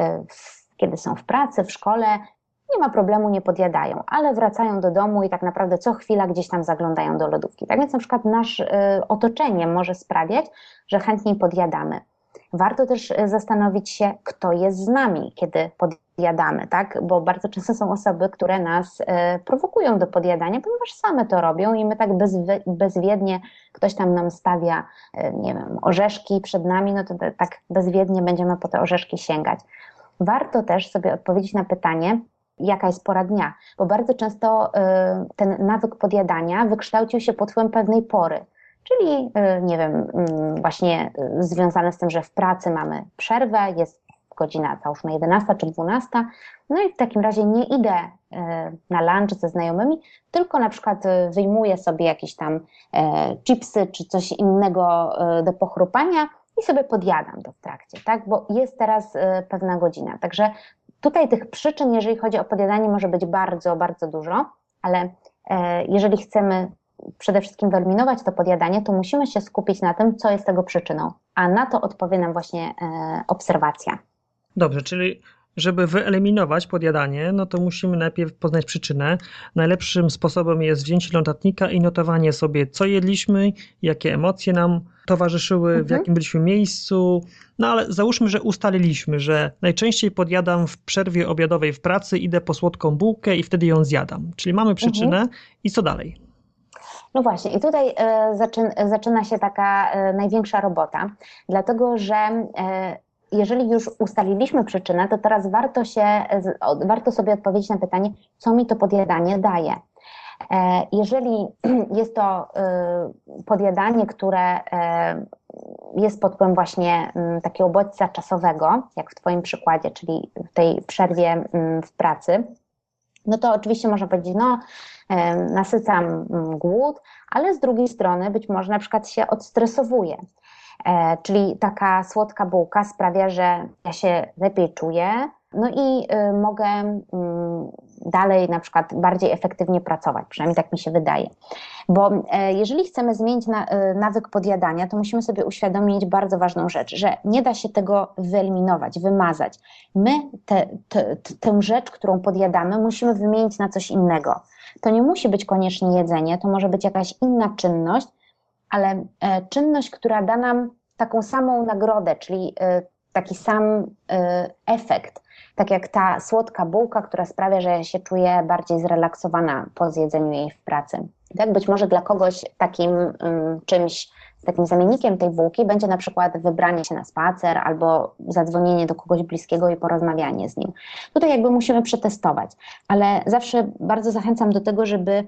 kiedy są w pracy, w szkole, nie ma problemu, nie podjadają, ale wracają do domu i tak naprawdę co chwila gdzieś tam zaglądają do lodówki. Tak więc na przykład nasze otoczenie może sprawiać, że chętniej podjadamy. Warto też zastanowić się, kto jest z nami, kiedy podjadamy, tak? Bo bardzo często są osoby, które nas prowokują do podjadania, ponieważ same to robią i my tak bezwiednie, ktoś tam nam stawia, nie wiem, orzeszki przed nami, no to tak bezwiednie będziemy po te orzeszki sięgać. Warto też sobie odpowiedzieć na pytanie, jaka jest pora dnia, bo bardzo często ten nawyk podjadania wykształcił się pod wpływem pewnej pory. Czyli, nie wiem, właśnie związane z tym, że w pracy mamy przerwę, jest godzina załóżmy 11 czy 12, no i w takim razie nie idę na lunch ze znajomymi, tylko na przykład wyjmuję sobie jakieś tam chipsy czy coś innego do pochrupania i sobie podjadam to w trakcie, tak? Bo jest teraz pewna godzina. Także tutaj tych przyczyn, jeżeli chodzi o podjadanie, może być bardzo, bardzo dużo, ale jeżeli chcemy przede wszystkim wyeliminować to podjadanie, to musimy się skupić na tym, co jest tego przyczyną, a na to odpowie nam właśnie obserwacja. Dobrze, czyli żeby wyeliminować podjadanie, no to musimy najpierw poznać przyczynę. Najlepszym sposobem jest wzięcie notatnika i notowanie sobie, co jedliśmy, jakie emocje nam towarzyszyły, w jakim byliśmy miejscu. No ale załóżmy, że ustaliliśmy, że najczęściej podjadam w przerwie obiadowej w pracy, idę po słodką bułkę i wtedy ją zjadam. Czyli mamy przyczynę i co dalej? No właśnie, i tutaj zaczyna się taka największa robota, dlatego że jeżeli już ustaliliśmy przyczynę, to teraz warto sobie odpowiedzieć na pytanie, co mi to podjadanie daje. Jeżeli jest to podjadanie, które jest pod wpływem właśnie takiego bodźca czasowego, jak w Twoim przykładzie, czyli w tej przerwie w pracy, no to oczywiście można powiedzieć, nasycam głód, ale z drugiej strony być może na przykład się odstresowuję. Czyli taka słodka bułka sprawia, że ja się lepiej czuję, no i mogę dalej na przykład bardziej efektywnie pracować, przynajmniej tak mi się wydaje. Bo jeżeli chcemy zmienić nawyk podjadania, to musimy sobie uświadomić bardzo ważną rzecz, że nie da się tego wyeliminować, wymazać. My tę rzecz, którą podjadamy, musimy wymienić na coś innego. To nie musi być koniecznie jedzenie, to może być jakaś inna czynność, ale czynność, która da nam taką samą nagrodę, czyli taki sam efekt, tak jak ta słodka bułka, która sprawia, że ja się czuję bardziej zrelaksowana po zjedzeniu jej w pracy. Tak, być może dla kogoś takim czymś, takim zamiennikiem tej bułki będzie na przykład wybranie się na spacer albo zadzwonienie do kogoś bliskiego i porozmawianie z nim. Tutaj jakby musimy przetestować, ale zawsze bardzo zachęcam do tego, żeby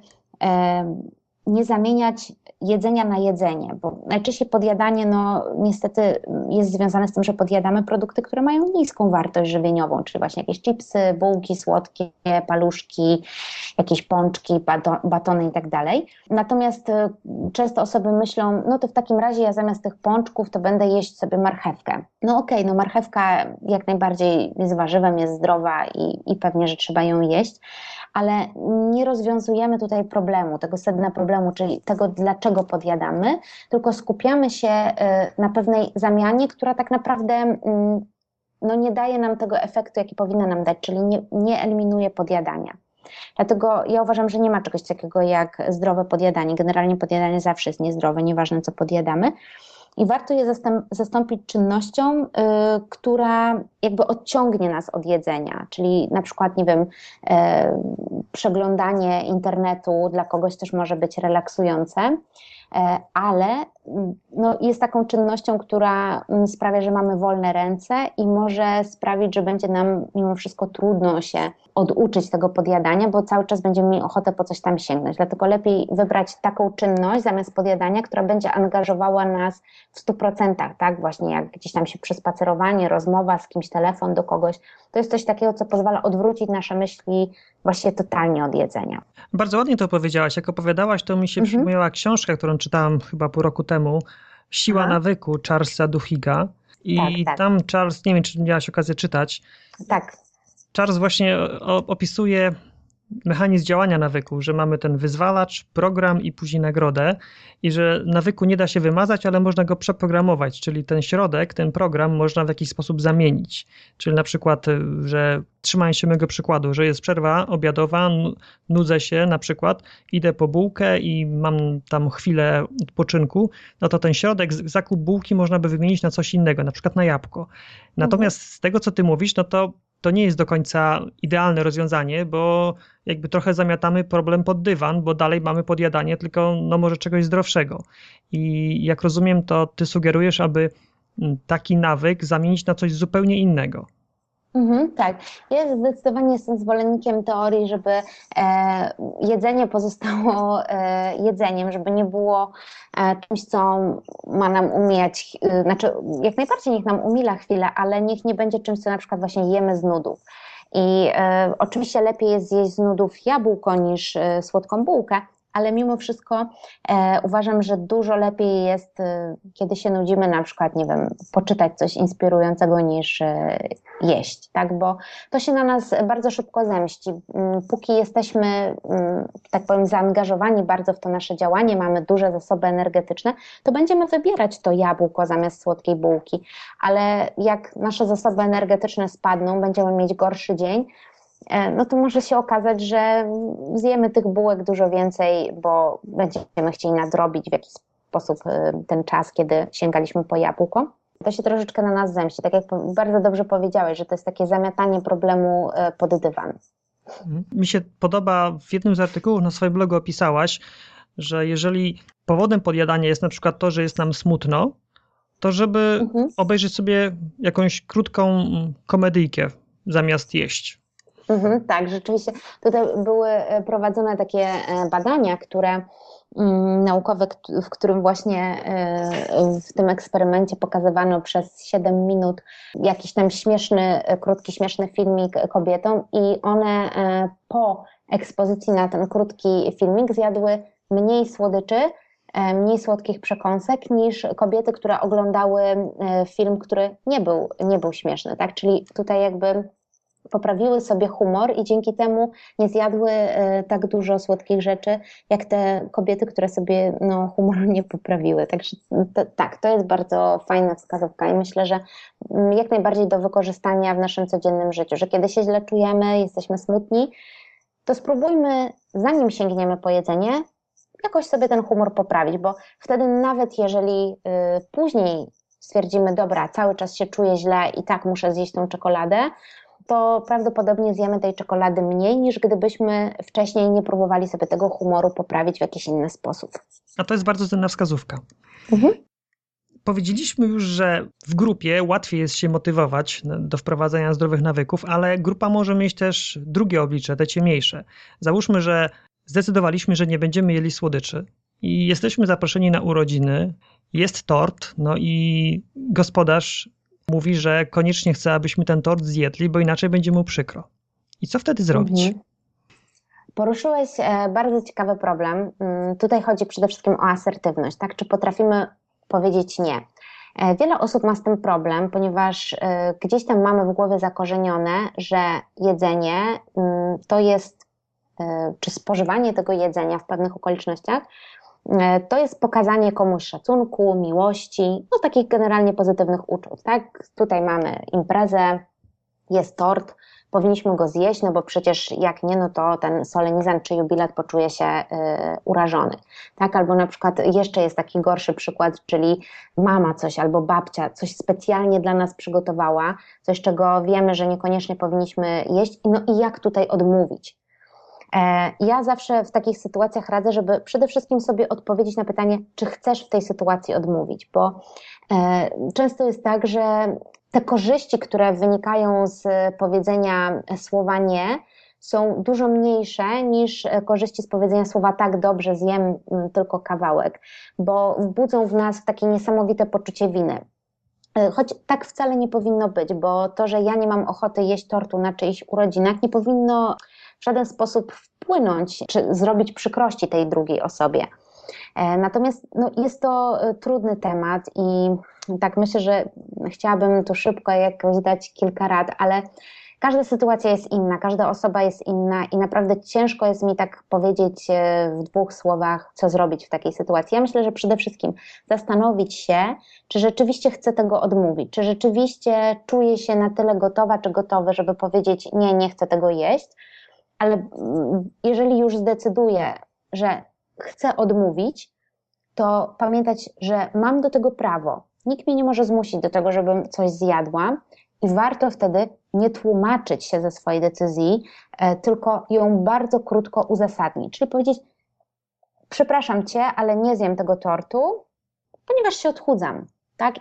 nie zamieniać jedzenia na jedzenie, bo najczęściej podjadanie niestety jest związane z tym, że podjadamy produkty, które mają niską wartość żywieniową, czyli właśnie jakieś chipsy, bułki słodkie, paluszki, jakieś pączki, batony i tak dalej. Natomiast często osoby myślą, to w takim razie ja zamiast tych pączków to będę jeść sobie marchewkę. Okej, marchewka jak najbardziej jest warzywem, jest zdrowa i pewnie, że trzeba ją jeść, ale nie rozwiązujemy tutaj problemu, tego sedna problemu, czyli tego, dlaczego podjadamy, tylko skupiamy się na pewnej zamianie, która tak naprawdę nie daje nam tego efektu, jaki powinna nam dać, czyli nie eliminuje podjadania. Dlatego ja uważam, że nie ma czegoś takiego jak zdrowe podjadanie. Generalnie podjadanie zawsze jest niezdrowe, nieważne co podjadamy. I warto je zastąpić czynnością, która jakby odciągnie nas od jedzenia, czyli na przykład, przeglądanie internetu dla kogoś też może być relaksujące, ale jest taką czynnością, która sprawia, że mamy wolne ręce i może sprawić, że będzie nam mimo wszystko trudno się oduczyć tego podjadania, bo cały czas będziemy mieli ochotę po coś tam sięgnąć. Dlatego lepiej wybrać taką czynność zamiast podjadania, która będzie angażowała nas w 100%, tak? Właśnie jak gdzieś tam się przespacerowanie, rozmowa z kimś, telefon do kogoś. To jest coś takiego, co pozwala odwrócić nasze myśli właściwie totalnie od jedzenia. Bardzo ładnie to powiedziałaś. Jak opowiadałaś, to mi się przypomniała książka, którą czytałam chyba pół roku temu, Siła nawyku Charlesa Duhigga. I tak. tam Charles, nie wiem, czy miałaś okazję czytać. Tak. Charles właśnie opisuje mechanizm działania nawyku, że mamy ten wyzwalacz, program i później nagrodę i że nawyku nie da się wymazać, ale można go przeprogramować, czyli ten środek, ten program można w jakiś sposób zamienić. Czyli na przykład, że trzymając się mojego przykładu, że jest przerwa obiadowa, nudzę się na przykład, idę po bułkę i mam tam chwilę odpoczynku, to ten środek, zakup bułki można by wymienić na coś innego, na przykład na jabłko. Natomiast z tego, co ty mówisz, to nie jest do końca idealne rozwiązanie, bo jakby trochę zamiatamy problem pod dywan, bo dalej mamy podjadanie, tylko może czegoś zdrowszego. I jak rozumiem, to ty sugerujesz, aby taki nawyk zamienić na coś zupełnie innego. Tak. Ja zdecydowanie jestem zwolennikiem teorii, żeby jedzenie pozostało jedzeniem, żeby nie było czymś, co ma nam umijać, znaczy jak najbardziej niech nam umila chwilę, ale niech nie będzie czymś, co na przykład właśnie jemy z nudów. I oczywiście lepiej jest zjeść z nudów jabłko niż słodką bułkę, ale mimo wszystko uważam, że dużo lepiej jest, kiedy się nudzimy, na przykład, poczytać coś inspirującego niż jeść, tak? Bo to się na nas bardzo szybko zemści. Póki jesteśmy, tak powiem, zaangażowani bardzo w to nasze działanie, mamy duże zasoby energetyczne, to będziemy wybierać to jabłko zamiast słodkiej bułki, ale jak nasze zasoby energetyczne spadną, będziemy mieć gorszy dzień, to może się okazać, że zjemy tych bułek dużo więcej, bo będziemy chcieli nadrobić w jakiś sposób ten czas, kiedy sięgaliśmy po jabłko. To się troszeczkę na nas zemści. Tak jak bardzo dobrze powiedziałeś, że to jest takie zamiatanie problemu pod dywan. Mi się podoba, w jednym z artykułów na swoim blogu opisałaś, że jeżeli powodem podjadania jest na przykład to, że jest nam smutno, to żeby obejrzeć sobie jakąś krótką komedyjkę zamiast jeść. Tak, rzeczywiście. Tutaj były prowadzone takie badania, naukowe, w którym właśnie w tym eksperymencie pokazywano przez 7 minut jakiś tam krótki, śmieszny filmik kobietom i one po ekspozycji na ten krótki filmik zjadły mniej słodyczy, mniej słodkich przekąsek niż kobiety, które oglądały film, który nie był śmieszny, tak? Czyli tutaj jakby poprawiły sobie humor i dzięki temu nie zjadły tak dużo słodkich rzeczy, jak te kobiety, które sobie humoru nie poprawiły. Także to jest bardzo fajna wskazówka i myślę, że jak najbardziej do wykorzystania w naszym codziennym życiu, że kiedy się źle czujemy, jesteśmy smutni, to spróbujmy, zanim sięgniemy po jedzenie, jakoś sobie ten humor poprawić, bo wtedy nawet jeżeli później stwierdzimy, dobra, cały czas się czuję źle i tak muszę zjeść tą czekoladę, to prawdopodobnie zjemy tej czekolady mniej, niż gdybyśmy wcześniej nie próbowali sobie tego humoru poprawić w jakiś inny sposób. A to jest bardzo cenna wskazówka. Powiedzieliśmy już, że w grupie łatwiej jest się motywować do wprowadzania zdrowych nawyków, ale grupa może mieć też drugie oblicze, te ciemniejsze. Załóżmy, że zdecydowaliśmy, że nie będziemy jedli słodyczy i jesteśmy zaproszeni na urodziny, jest tort, no i gospodarz mówi, że koniecznie chce, abyśmy ten tort zjedli, bo inaczej będzie mu przykro. I co wtedy zrobić? Poruszyłeś bardzo ciekawy problem. Tutaj chodzi przede wszystkim o asertywność, tak? Czy potrafimy powiedzieć nie? Wiele osób ma z tym problem, ponieważ gdzieś tam mamy w głowie zakorzenione, że jedzenie to jest, czy spożywanie tego jedzenia w pewnych okolicznościach, to jest pokazanie komuś szacunku, miłości, no takich generalnie pozytywnych uczuć, tak? Tutaj mamy imprezę, jest tort, powinniśmy go zjeść, no bo przecież jak nie, no to ten solenizant czy jubilat poczuje się urażony, tak? Albo na przykład jeszcze jest taki gorszy przykład, czyli mama coś albo babcia coś specjalnie dla nas przygotowała, coś czego wiemy, że niekoniecznie powinniśmy jeść, no i jak tutaj odmówić? Ja zawsze w takich sytuacjach radzę, żeby przede wszystkim sobie odpowiedzieć na pytanie, czy chcesz w tej sytuacji odmówić, bo często jest tak, że te korzyści, które wynikają z powiedzenia słowa nie, są dużo mniejsze niż korzyści z powiedzenia słowa tak, dobrze, zjem tylko kawałek, bo budzą w nas takie niesamowite poczucie winy. Choć tak wcale nie powinno być, bo to, że ja nie mam ochoty jeść tortu na czyichś urodzinach, nie powinno w żaden sposób wpłynąć, czy zrobić przykrości tej drugiej osobie. Natomiast no, jest to trudny temat i tak myślę, że chciałabym tu szybko jakoś dać kilka rad, ale każda sytuacja jest inna, każda osoba jest inna i naprawdę ciężko jest mi tak powiedzieć w 2 słowach, co zrobić w takiej sytuacji. Ja myślę, że przede wszystkim zastanowić się, czy rzeczywiście chcę tego odmówić, czy rzeczywiście czuję się na tyle gotowa czy gotowy, żeby powiedzieć nie, nie chcę tego jeść, ale jeżeli już zdecyduję, że chcę odmówić, to pamiętać, że mam do tego prawo. Nikt mnie nie może zmusić do tego, żebym coś zjadła i warto wtedy nie tłumaczyć się ze swojej decyzji, tylko ją bardzo krótko uzasadnić. Czyli powiedzieć, przepraszam Cię, ale nie zjem tego tortu, ponieważ się odchudzam. Tak?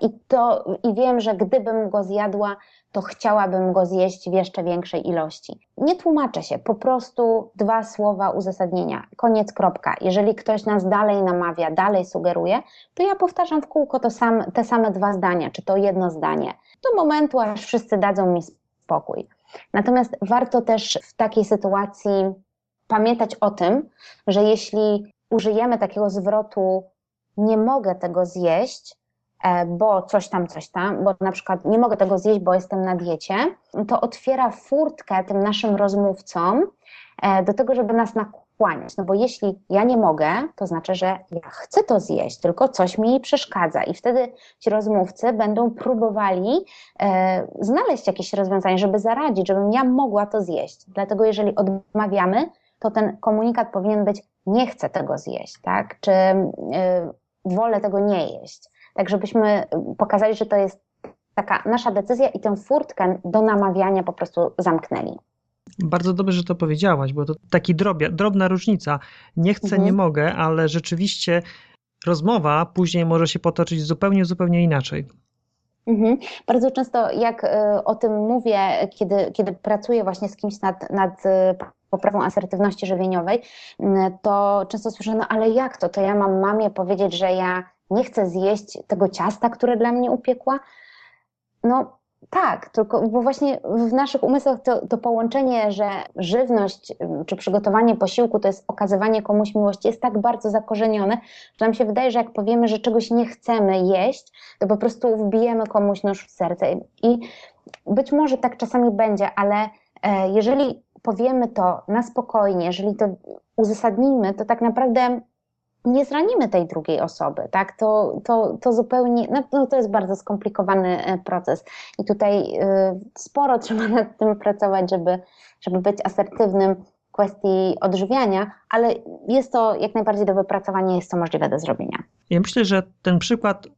I wiem, że gdybym go zjadła, to chciałabym go zjeść w jeszcze większej ilości. Nie tłumaczę się, po prostu 2 słowa uzasadnienia. Koniec, kropka. Jeżeli ktoś nas dalej namawia, dalej sugeruje, to ja powtarzam w kółko te same 2 zdania, czy to 1 zdanie. Do momentu, aż wszyscy dadzą mi spokój. Natomiast warto też w takiej sytuacji pamiętać o tym, że jeśli użyjemy takiego zwrotu nie mogę tego zjeść, bo coś tam, bo na przykład nie mogę tego zjeść, bo jestem na diecie, to otwiera furtkę tym naszym rozmówcom do tego, żeby nas nakłaniać. No bo jeśli ja nie mogę, to znaczy, że ja chcę to zjeść, tylko coś mi przeszkadza i wtedy ci rozmówcy będą próbowali znaleźć jakieś rozwiązanie, żeby zaradzić, żebym ja mogła to zjeść. Dlatego jeżeli odmawiamy, to ten komunikat powinien być nie chcę tego zjeść, tak? Czy wolę tego nie jeść. Tak, żebyśmy pokazali, że to jest taka nasza decyzja i tę furtkę do namawiania po prostu zamknęli. Bardzo dobrze, że to powiedziałaś, bo to taki drobna różnica. Nie chcę, nie mogę, ale rzeczywiście rozmowa później może się potoczyć zupełnie inaczej. Bardzo często jak o tym mówię, kiedy pracuję właśnie z kimś nad poprawą asertywności żywieniowej, to często słyszę, no ale jak to? To ja mam mamie powiedzieć, że ja nie chcę zjeść tego ciasta, które dla mnie upiekła? No tak, tylko bo właśnie w naszych umysłach to połączenie, że żywność czy przygotowanie posiłku to jest okazywanie komuś miłości jest tak bardzo zakorzenione, że nam się wydaje, że jak powiemy, że czegoś nie chcemy jeść, to po prostu wbijemy komuś nóż w serce. I być może tak czasami będzie, ale jeżeli powiemy to na spokojnie, jeżeli to uzasadnimy, to tak naprawdę nie zranimy tej drugiej osoby, tak? To zupełnie, no to jest bardzo skomplikowany proces i tutaj sporo trzeba nad tym pracować, żeby być asertywnym w kwestii odżywiania, ale jest to jak najbardziej do wypracowania, jest to możliwe do zrobienia. Ja myślę, że ten przykład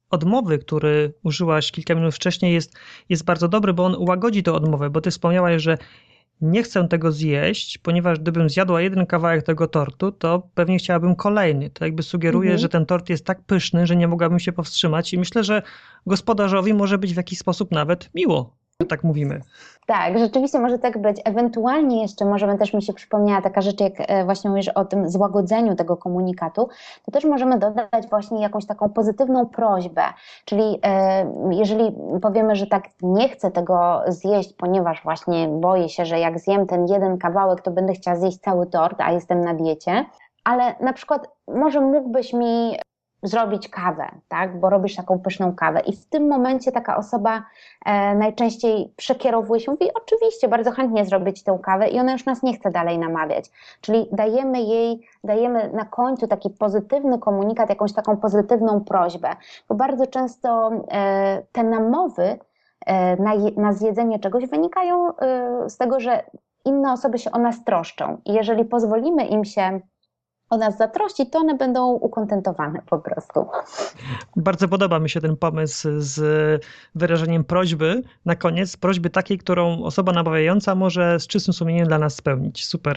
odmowy, który użyłaś kilka minut wcześniej, jest bardzo dobry, bo on łagodzi tę odmowę, bo ty wspomniałaś, że nie chcę tego zjeść, ponieważ gdybym zjadła jeden kawałek tego tortu, to pewnie chciałabym kolejny. To jakby sugeruje, że ten tort jest tak pyszny, że nie mogłabym się powstrzymać i myślę, że gospodarzowi może być w jakiś sposób nawet miło, że tak mówimy. Tak, rzeczywiście może tak być. Ewentualnie jeszcze możemy, też mi się przypomniała taka rzecz, jak właśnie mówisz o tym złagodzeniu tego komunikatu, to też możemy dodać właśnie jakąś taką pozytywną prośbę, czyli jeżeli powiemy, że tak nie chcę tego zjeść, ponieważ właśnie boję się, że jak zjem ten jeden kawałek, to będę chciała zjeść cały tort, a jestem na diecie, ale na przykład może mógłbyś mi zrobić kawę, tak? Bo robisz taką pyszną kawę i w tym momencie taka osoba najczęściej przekierowuje się, mówi oczywiście, bardzo chętnie zrobię Ci tę kawę i ona już nas nie chce dalej namawiać. Czyli dajemy na końcu taki pozytywny komunikat, jakąś taką pozytywną prośbę, bo bardzo często te namowy na zjedzenie czegoś wynikają z tego, że inne osoby się o nas troszczą i jeżeli pozwolimy im się o nas zatroszczyć, to one będą ukontentowane po prostu. Bardzo podoba mi się ten pomysł z wyrażeniem prośby na koniec, prośby takiej, którą osoba namawiająca może z czystym sumieniem dla nas spełnić. Super.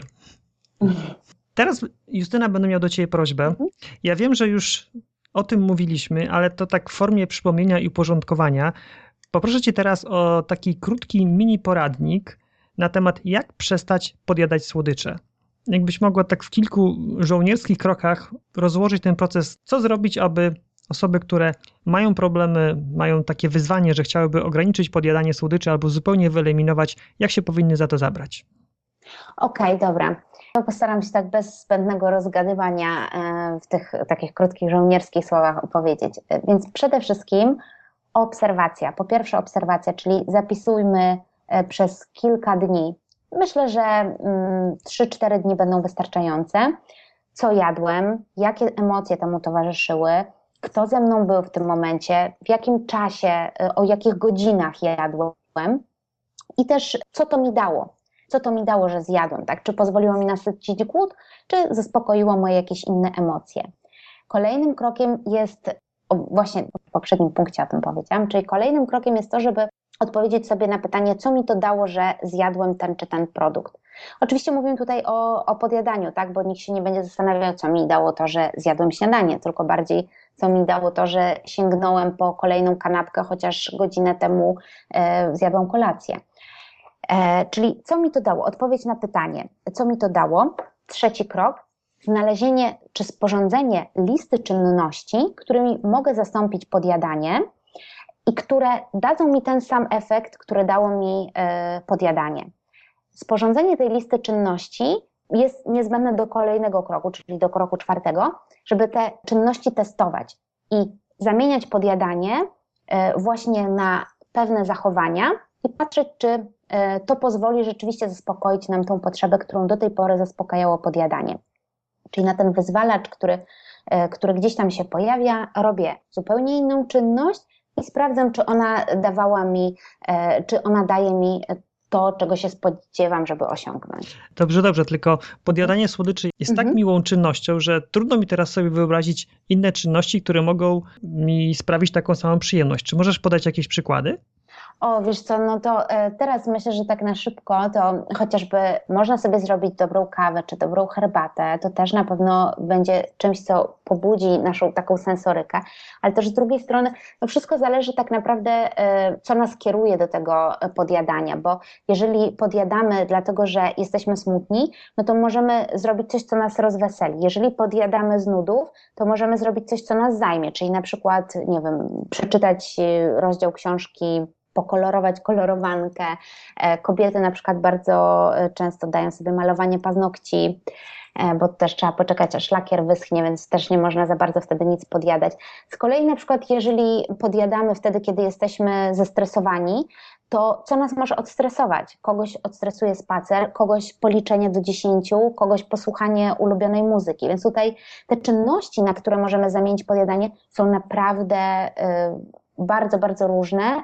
Teraz, Justyna, będę miał do Ciebie prośbę. Ja wiem, że już o tym mówiliśmy, ale to tak w formie przypomnienia i uporządkowania. Poproszę Cię teraz o taki krótki mini poradnik na temat, jak przestać podjadać słodycze. Jakbyś mogła tak w kilku żołnierskich krokach rozłożyć ten proces, co zrobić, aby osoby, które mają problemy, mają takie wyzwanie, że chciałyby ograniczyć podjadanie słodyczy albo zupełnie wyeliminować, jak się powinny za to zabrać? Okej, dobra. To postaram się tak bez zbędnego rozgadywania w tych takich krótkich żołnierskich słowach opowiedzieć. Więc przede wszystkim obserwacja. Po pierwsze obserwacja, czyli zapisujmy przez kilka dni. Myślę, że 3-4 dni będą wystarczające. Co jadłem, jakie emocje temu towarzyszyły, kto ze mną był w tym momencie, w jakim czasie, o jakich godzinach jadłem i też co to mi dało. Co to mi dało, że zjadłem, tak? Czy pozwoliło mi nasycić głód, czy zaspokoiło moje jakieś inne emocje. Kolejnym krokiem jest, właśnie w poprzednim punkcie o tym powiedziałam, czyli kolejnym krokiem jest to, żeby odpowiedzieć sobie na pytanie, co mi to dało, że zjadłem ten czy ten produkt. Oczywiście mówimy tutaj o podjadaniu, tak? Bo nikt się nie będzie zastanawiał, co mi dało to, że zjadłem śniadanie, tylko bardziej co mi dało to, że sięgnąłem po kolejną kanapkę, chociaż godzinę temu zjadłam kolację. Czyli co mi to dało? Odpowiedź na pytanie, co mi to dało? Trzeci krok, znalezienie czy sporządzenie listy czynności, którymi mogę zastąpić podjadanie i które dadzą mi ten sam efekt, który dało mi podjadanie. Sporządzenie tej listy czynności jest niezbędne do kolejnego kroku, czyli do kroku 4, żeby te czynności testować i zamieniać podjadanie właśnie na pewne zachowania i patrzeć, czy to pozwoli rzeczywiście zaspokoić nam tą potrzebę, którą do tej pory zaspokajało podjadanie. Czyli na ten wyzwalacz, który gdzieś tam się pojawia, robię zupełnie inną czynność i sprawdzam, czy ona dawała mi, czy ona daje mi to, czego się spodziewam, żeby osiągnąć. Dobrze, tylko podjadanie słodyczy jest tak miłą czynnością, że trudno mi teraz sobie wyobrazić inne czynności, które mogą mi sprawić taką samą przyjemność. Czy możesz podać jakieś przykłady? O, wiesz co, no to teraz myślę, że tak na szybko to chociażby można sobie zrobić dobrą kawę czy dobrą herbatę, to też na pewno będzie czymś, co pobudzi naszą taką sensorykę, ale też z drugiej strony no wszystko zależy tak naprawdę, co nas kieruje do tego podjadania, bo jeżeli podjadamy dlatego, że jesteśmy smutni, no to możemy zrobić coś, co nas rozweseli. Jeżeli podjadamy z nudów, to możemy zrobić coś, co nas zajmie, czyli na przykład, nie wiem, przeczytać rozdział książki, pokolorować kolorowankę. Kobiety na przykład bardzo często dają sobie malowanie paznokci, bo też trzeba poczekać, aż lakier wyschnie, więc też nie można za bardzo wtedy nic podjadać. Z kolei na przykład jeżeli podjadamy wtedy, kiedy jesteśmy zestresowani, to co nas może odstresować? Kogoś odstresuje spacer, kogoś policzenie do 10, kogoś posłuchanie ulubionej muzyki. Więc tutaj te czynności, na które możemy zamienić podjadanie, są naprawdę bardzo, bardzo różne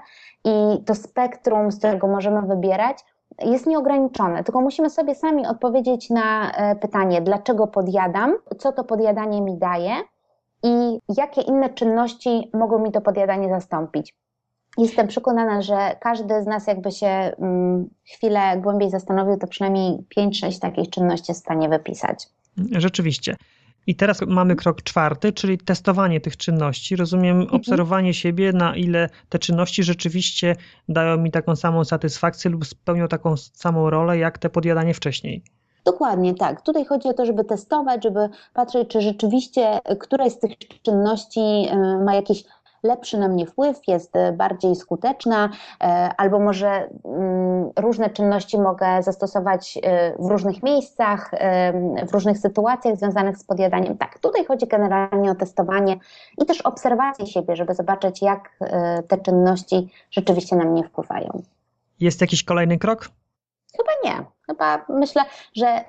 i to spektrum, z którego możemy wybierać, jest nieograniczone, tylko musimy sobie sami odpowiedzieć na pytanie, dlaczego podjadam, co to podjadanie mi daje i jakie inne czynności mogą mi to podjadanie zastąpić. Jestem przekonana, że każdy z nas jakby się chwilę głębiej zastanowił, to przynajmniej 5-6 takich czynności jest w stanie wypisać. Rzeczywiście. I teraz mamy krok 4, czyli testowanie tych czynności. Rozumiem, obserwowanie siebie, na ile te czynności rzeczywiście dają mi taką samą satysfakcję lub spełnią taką samą rolę, jak te podjadanie wcześniej. Dokładnie tak. Tutaj chodzi o to, żeby testować, żeby patrzeć, czy rzeczywiście któraś z tych czynności ma jakiś lepszy na mnie wpływ, jest bardziej skuteczna, albo może różne czynności mogę zastosować w różnych miejscach, w różnych sytuacjach związanych z podjadaniem. Tak, tutaj chodzi generalnie o testowanie i też obserwację siebie, żeby zobaczyć, jak te czynności rzeczywiście na mnie wpływają. Jest jakiś kolejny krok? Chyba nie. Chyba myślę, że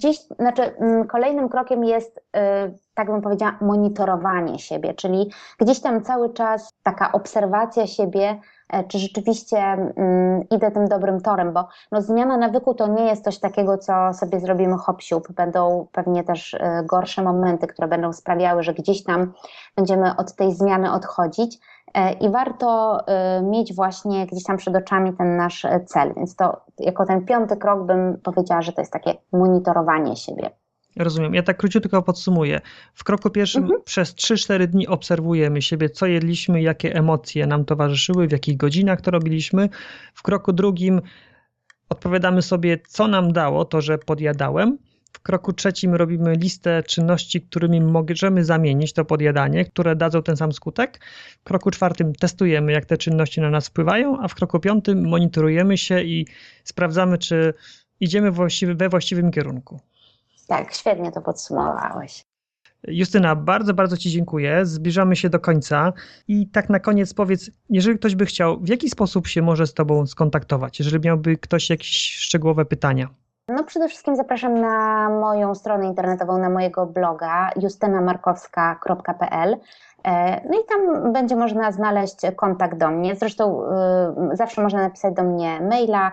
kolejnym krokiem jest, tak bym powiedziała, monitorowanie siebie, czyli gdzieś tam cały czas taka obserwacja siebie, czy rzeczywiście idę tym dobrym torem, bo zmiana nawyku to nie jest coś takiego, co sobie zrobimy hop siup. Będą pewnie też gorsze momenty, które będą sprawiały, że gdzieś tam będziemy od tej zmiany odchodzić. I warto mieć właśnie gdzieś tam przed oczami ten nasz cel, więc to jako ten 5. krok bym powiedziała, że to jest takie monitorowanie siebie. Rozumiem. Ja tak króciutko podsumuję. W kroku 1 przez 3-4 dni obserwujemy siebie, co jedliśmy, jakie emocje nam towarzyszyły, w jakich godzinach to robiliśmy. W kroku 2 odpowiadamy sobie, co nam dało to, że podjadałem. W kroku 3 robimy listę czynności, którymi możemy zamienić to podjadanie, które dadzą ten sam skutek. W kroku 4 testujemy, jak te czynności na nas wpływają, a w kroku 5 monitorujemy się i sprawdzamy, czy idziemy we właściwym kierunku. Tak, świetnie to podsumowałeś. Justyna, bardzo, bardzo Ci dziękuję. Zbliżamy się do końca i tak na koniec powiedz, jeżeli ktoś by chciał, w jaki sposób się może z Tobą skontaktować, jeżeli miałby ktoś jakieś szczegółowe pytania? Przede wszystkim zapraszam na moją stronę internetową, na mojego bloga justynamarkowska.pl. No i tam będzie można znaleźć kontakt do mnie. Zresztą zawsze można napisać do mnie maila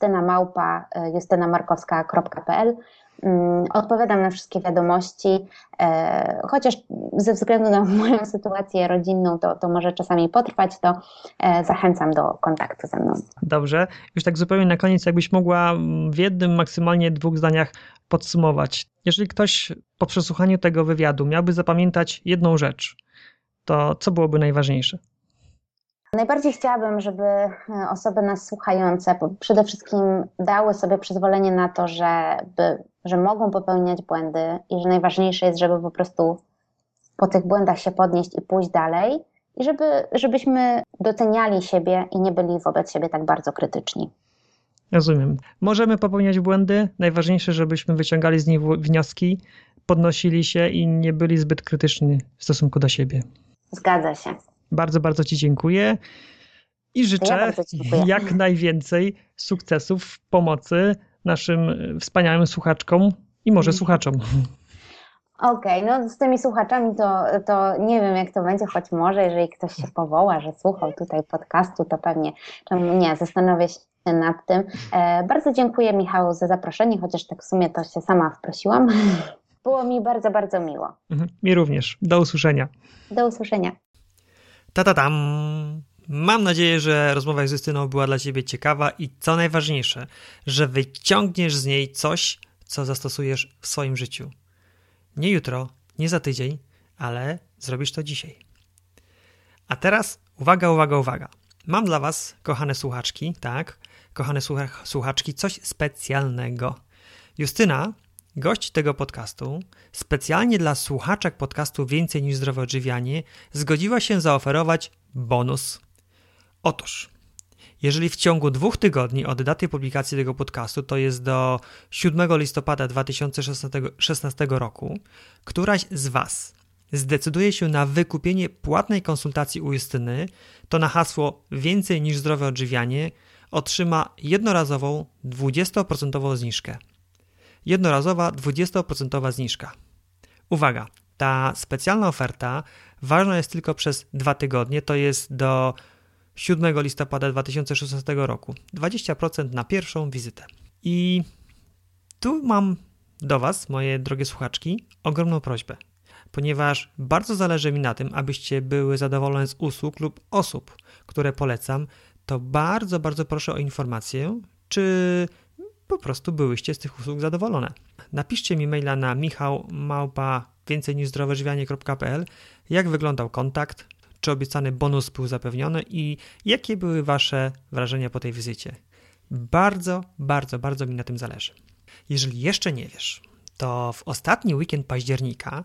justynamarkowska.pl. Odpowiadam na wszystkie wiadomości, chociaż ze względu na moją sytuację rodzinną to może czasami potrwać, to zachęcam do kontaktu ze mną. Dobrze. Już tak zupełnie na koniec, jakbyś mogła w jednym, maksymalnie 2 zdaniach podsumować. Jeżeli ktoś po przesłuchaniu tego wywiadu miałby zapamiętać jedną rzecz, to co byłoby najważniejsze? Najbardziej chciałabym, żeby osoby nas słuchające przede wszystkim dały sobie przyzwolenie na to, że mogą popełniać błędy i że najważniejsze jest, żeby po prostu po tych błędach się podnieść i pójść dalej i żebyśmy doceniali siebie i nie byli wobec siebie tak bardzo krytyczni. Rozumiem. Możemy popełniać błędy, najważniejsze, żebyśmy wyciągali z nich wnioski, podnosili się i nie byli zbyt krytyczni w stosunku do siebie. Zgadza się. Bardzo, bardzo Ci dziękuję i życzę jak najwięcej sukcesów w pomocy naszym wspaniałym słuchaczkom i może słuchaczom. Okej, z tymi słuchaczami to nie wiem, jak to będzie, choć może, jeżeli ktoś się powoła, że słuchał tutaj podcastu, to pewnie, czemu nie, zastanowię się nad tym. Bardzo dziękuję, Michał, za zaproszenie, chociaż tak w sumie to się sama wprosiłam. Było mi bardzo, bardzo miło. Mi również. Do usłyszenia. Do usłyszenia. Ta-ta-tam! Mam nadzieję, że rozmowa z Justyną była dla Ciebie ciekawa i co najważniejsze, że wyciągniesz z niej coś, co zastosujesz w swoim życiu. Nie jutro, nie za tydzień, ale zrobisz to dzisiaj. A teraz uwaga, uwaga, uwaga. Mam dla Was, kochane słuchaczki, kochane słuchaczki, coś specjalnego. Justyna, gość tego podcastu, specjalnie dla słuchaczek podcastu Więcej niż zdrowe odżywianie, zgodziła się zaoferować bonus. Otóż, jeżeli w ciągu 2 tygodni od daty publikacji tego podcastu, to jest do 7 listopada 2016 roku, któraś z Was zdecyduje się na wykupienie płatnej konsultacji u Justyny, to na hasło Więcej niż zdrowe odżywianie otrzyma jednorazową 20% zniżkę. Jednorazowa 20% zniżka. Uwaga, ta specjalna oferta ważna jest tylko przez 2 tygodnie, to jest do 7 listopada 2016 roku. 20% na pierwszą wizytę. I tu mam do Was, moje drogie słuchaczki, ogromną prośbę. ponieważ bardzo zależy mi na tym, abyście były zadowolone z usług lub osób, które polecam, to bardzo, bardzo proszę o informację, czy po prostu byłyście z tych usług zadowolone. Napiszcie mi maila na michał@więcejniżzdrowoodżywianie.pl, jak wyglądał kontakt, czy obiecany bonus był zapewniony i jakie były Wasze wrażenia po tej wizycie. Bardzo, bardzo, bardzo mi na tym zależy. Jeżeli jeszcze nie wiesz, to w ostatni weekend października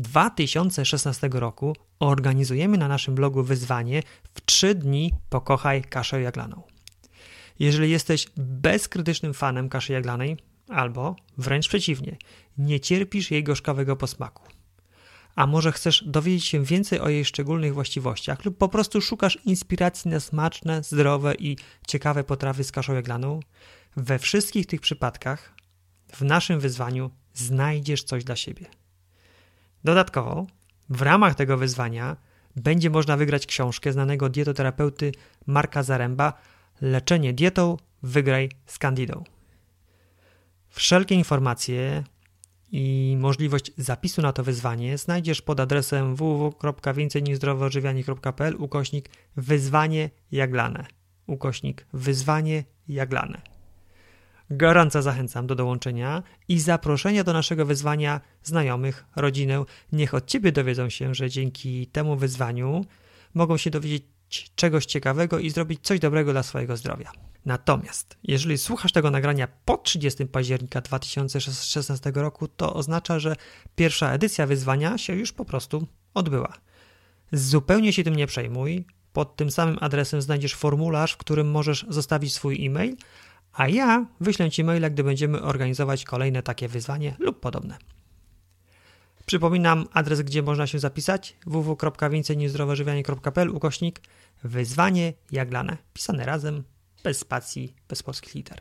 2016 roku organizujemy na naszym blogu wyzwanie w 3 dni pokochaj kaszę jaglaną. Jeżeli jesteś bezkrytycznym fanem kaszy jaglanej, albo wręcz przeciwnie, nie cierpisz jej gorzkawego posmaku, a może chcesz dowiedzieć się więcej o jej szczególnych właściwościach lub po prostu szukasz inspiracji na smaczne, zdrowe i ciekawe potrawy z kaszą jaglaną, we wszystkich tych przypadkach w naszym wyzwaniu znajdziesz coś dla siebie. Dodatkowo w ramach tego wyzwania będzie można wygrać książkę znanego dietoterapeuty Marka Zaręba Leczenie dietą, wygraj z Candidą. Wszelkie informacje i możliwość zapisu na to wyzwanie znajdziesz pod adresem www.więcejniżzdrowoodżywianie.pl /wyzwanie jaglane. /wyzwanie jaglane. Gorąco zachęcam do dołączenia i zaproszenia do naszego wyzwania znajomych, rodzinę. Niech od Ciebie dowiedzą się, że dzięki temu wyzwaniu mogą się dowiedzieć czegoś ciekawego i zrobić coś dobrego dla swojego zdrowia. Natomiast jeżeli słuchasz tego nagrania po 30 października 2016 roku, to oznacza, że pierwsza edycja wyzwania się już po prostu odbyła. Zupełnie się tym nie przejmuj. Pod tym samym adresem znajdziesz formularz, w którym możesz zostawić swój e-mail, a ja wyślę Ci maila, gdy będziemy organizować kolejne takie wyzwanie lub podobne. Przypominam adres, gdzie można się zapisać: www.więcejniżzdrowoodżywianie.pl /wyzwanie jaglane. Pisane razem, bez spacji, bez polskich liter.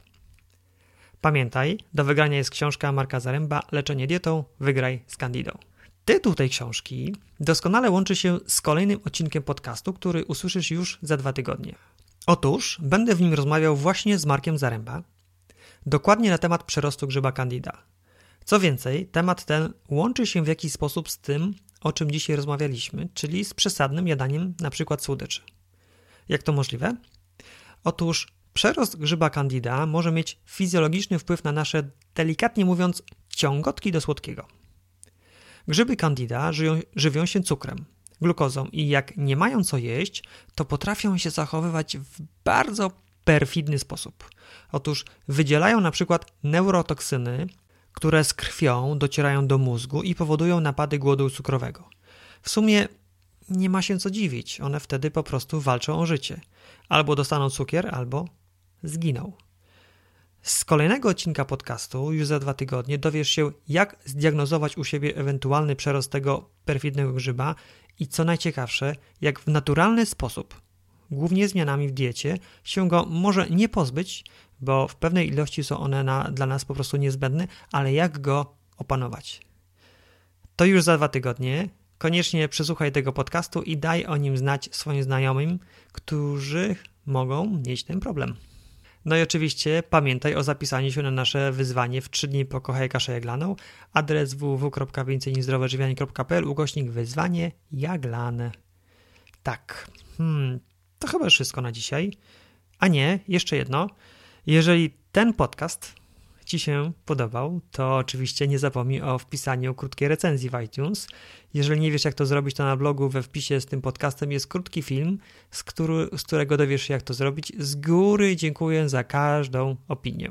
Pamiętaj, do wygrania jest książka Marka Zaręba Leczenie dietą, wygraj z Candidą. Tytuł tej książki doskonale łączy się z kolejnym odcinkiem podcastu, który usłyszysz już za 2 tygodnie. Otóż będę w nim rozmawiał właśnie z Markiem Zaręba, dokładnie na temat przerostu grzyba Candida. Co więcej, temat ten łączy się w jakiś sposób z tym, o czym dzisiaj rozmawialiśmy, czyli z przesadnym jadaniem np. słodyczy. Jak to możliwe? Otóż przerost grzyba Candida może mieć fizjologiczny wpływ na nasze, delikatnie mówiąc, ciągotki do słodkiego. Grzyby Candida żywią się cukrem, glukozą i jak nie mają co jeść, to potrafią się zachowywać w bardzo perfidny sposób. Otóż wydzielają na przykład neurotoksyny, które z krwią docierają do mózgu i powodują napady głodu cukrowego. W sumie nie ma się co dziwić, one wtedy po prostu walczą o życie. Albo dostaną cukier, albo zginą. Z kolejnego odcinka podcastu, już za 2 tygodnie, dowiesz się, jak zdiagnozować u siebie ewentualny przerost tego perfidnego grzyba i co najciekawsze, jak w naturalny sposób, głównie zmianami w diecie, się go może nie pozbyć, bo w pewnej ilości są one dla nas po prostu niezbędne, ale jak go opanować. To już za 2 tygodnie. Koniecznie przesłuchaj tego podcastu i daj o nim znać swoim znajomym, którzy mogą mieć ten problem. No i oczywiście pamiętaj o zapisaniu się na nasze wyzwanie w 3 dni pokochaj kaszę jaglaną. Adres www.więcejniżzdrowoodżywianie.pl /wyzwanie jaglane. Tak, to chyba już wszystko na dzisiaj. A nie, jeszcze jedno. Jeżeli ten podcast Ci się podobał, to oczywiście nie zapomnij o wpisaniu krótkiej recenzji w iTunes. Jeżeli nie wiesz, jak to zrobić, to na blogu we wpisie z tym podcastem jest krótki film, z którego dowiesz się, jak to zrobić. Z góry dziękuję za każdą opinię.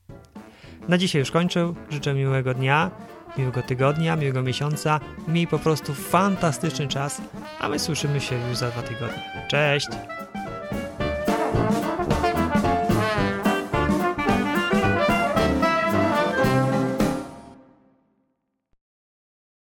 Na dzisiaj już kończę. Życzę miłego dnia, miłego tygodnia, miłego miesiąca. Miej po prostu fantastyczny czas, a my słyszymy się już za 2 tygodnie. Cześć!